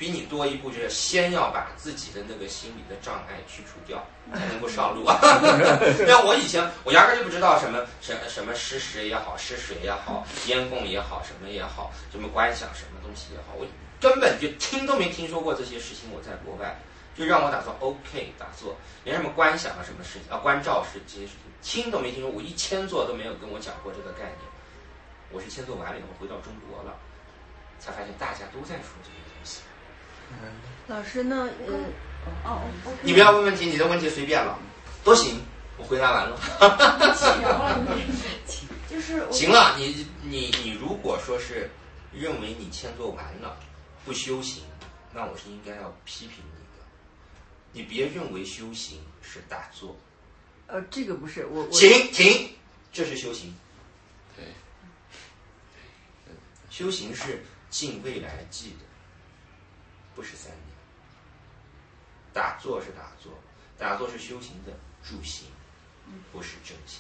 比你多一步，就是先要把自己的那个心理的障碍去除掉，才能够上路。像我以前，我压根就不知道什么施食也好，施水也好，烟供也好，什么也好，什么观想什么东西也好，我根本就听都没听说过这些事情。我在国外就让我打坐 OK 打坐，连什么观想啊什么事情啊观照是这些事情听都没听说，我一千座都没有跟我讲过这个概念。我是签做完了以后回到中国了，才发现大家都在说这些东西。
老师呢？
你不要问问题，你的问题随便了，都行，我回答完了。
就是
行了，你如果说是认为你签做完了不修行，那我是应该要批评你的。你别认为修行是打坐。
这个不是我。
停，这是修行。
对。
修行是尽未来际的，不是3年。打坐是打坐，打坐是修行的助行，不是正行。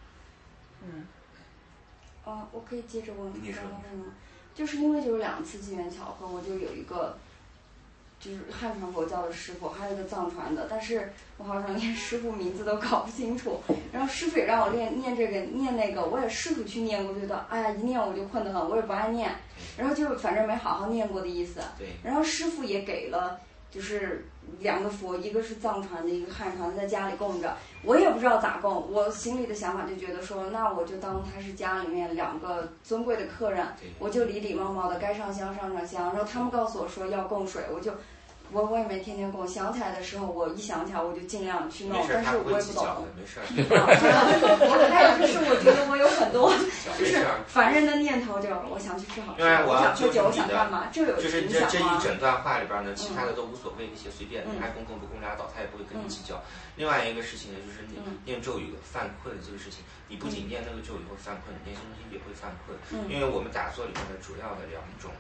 我可以接着问
你说
刚刚问吗？就是因为就是2次机缘巧合，我就有一个就是汉传佛教的师傅，还有一个藏传的，但是我好像连师傅名字都搞不清楚。然后师傅也让我念这个念那个，我也试图去念，我觉得哎呀一念我就困得很，我也不爱念，然后就反正没好好念过的意思。
对。
然后师傅也给了就是2个佛，一个是藏传的，一个汉传的，在家里供着。我也不知道咋供，我心里的想法就觉得说，那我就当他是家里面2个尊贵的客人，我就礼礼貌貌的该上香上香。然后他们告诉我说要供水，我也没天天供，想起来的时候我一想起来我就尽量去弄，但是我也不懂。
没事。
还有就是我觉得我有很多就是烦人的念头，就我想去吃好吃，我想喝酒，我想干嘛，这有
就是
影响吗？
这一整段话里边呢，其他的都无所谓，那些随便，你爱供不供拉倒，他也不会跟你计较。另外一个事情呢，就是你念咒语犯困这个事情，你不仅念那个咒语会犯困，你念心中心也会犯困，因为我们打坐里面的主要的2种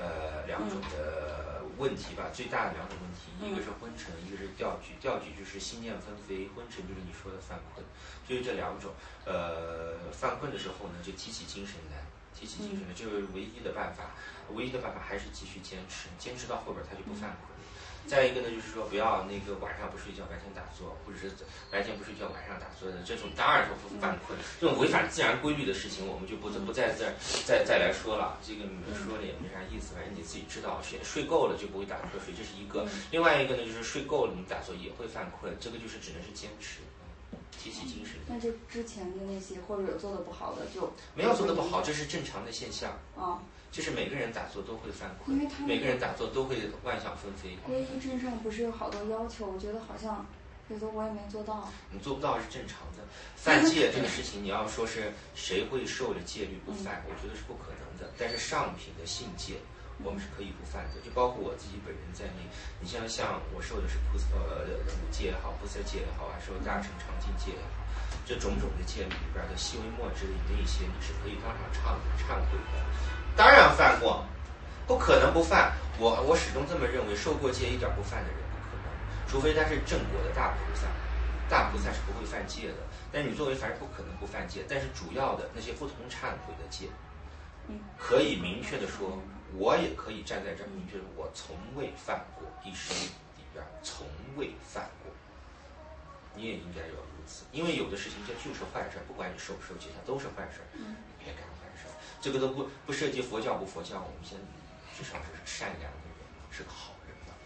的问题吧，最大的2种问题，一个是昏沉，一个是调举。调举就是心念纷飞，昏沉就是你说的犯困，就是这2种。犯困的时候呢，就提起精神来，就是唯一的办法还是继续坚持到后边它就不犯困。再一个呢，就是说不要那个晚上不睡觉，白天打坐，或者是白天不睡觉，晚上打坐的这种，当然是犯困。这种违反自然规律的事情，我们就不再来说了。这个说了也没啥意思，反正你自己知道，睡够了就不会打瞌睡，这是一个。另外一个呢，就是睡够了你打坐也会犯困，这个就是只能是坚持，提起精神。
那就之前的那些或者有做的不好的就
没有做的不好，这是正常的现象。就是每个人打坐都会犯困，每个人打坐都会妄想纷飞。
皈依之上不是有好多要求？我觉得好像有的我也没做到。
你做不到是正常的。犯戒这个事情，你要说是谁会受了戒律不犯，我觉得是不可能的。但是上品的信戒，我们是可以不犯的，就包括我自己本人在内。你像我受的是五戒也好，菩萨戒也好，还受大乘常净戒也好，这种种的戒律里边的细微末之的一些，你是可以当场忏悔的。当然犯过，不可能不犯。我始终这么认为，受过戒一点不犯的人不可能，除非他是正果的大菩萨。大菩萨是不会犯戒的，但是你作为凡人不可能不犯戒。但是主要的那些不同忏悔的戒，可以明确的说，我也可以站在这儿明确的，我从未犯过，一生里边从未犯过。你也应该要如此，因为有的事情这就是坏事，不管你受不受戒，它都是坏事，别干坏事。这个都不涉及佛教不佛教，我们现在至少是善良的人，是个好人吧。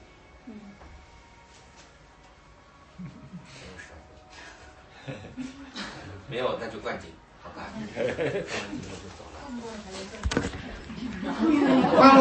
没有，那就灌顶，好吧？灌完顶我就走了。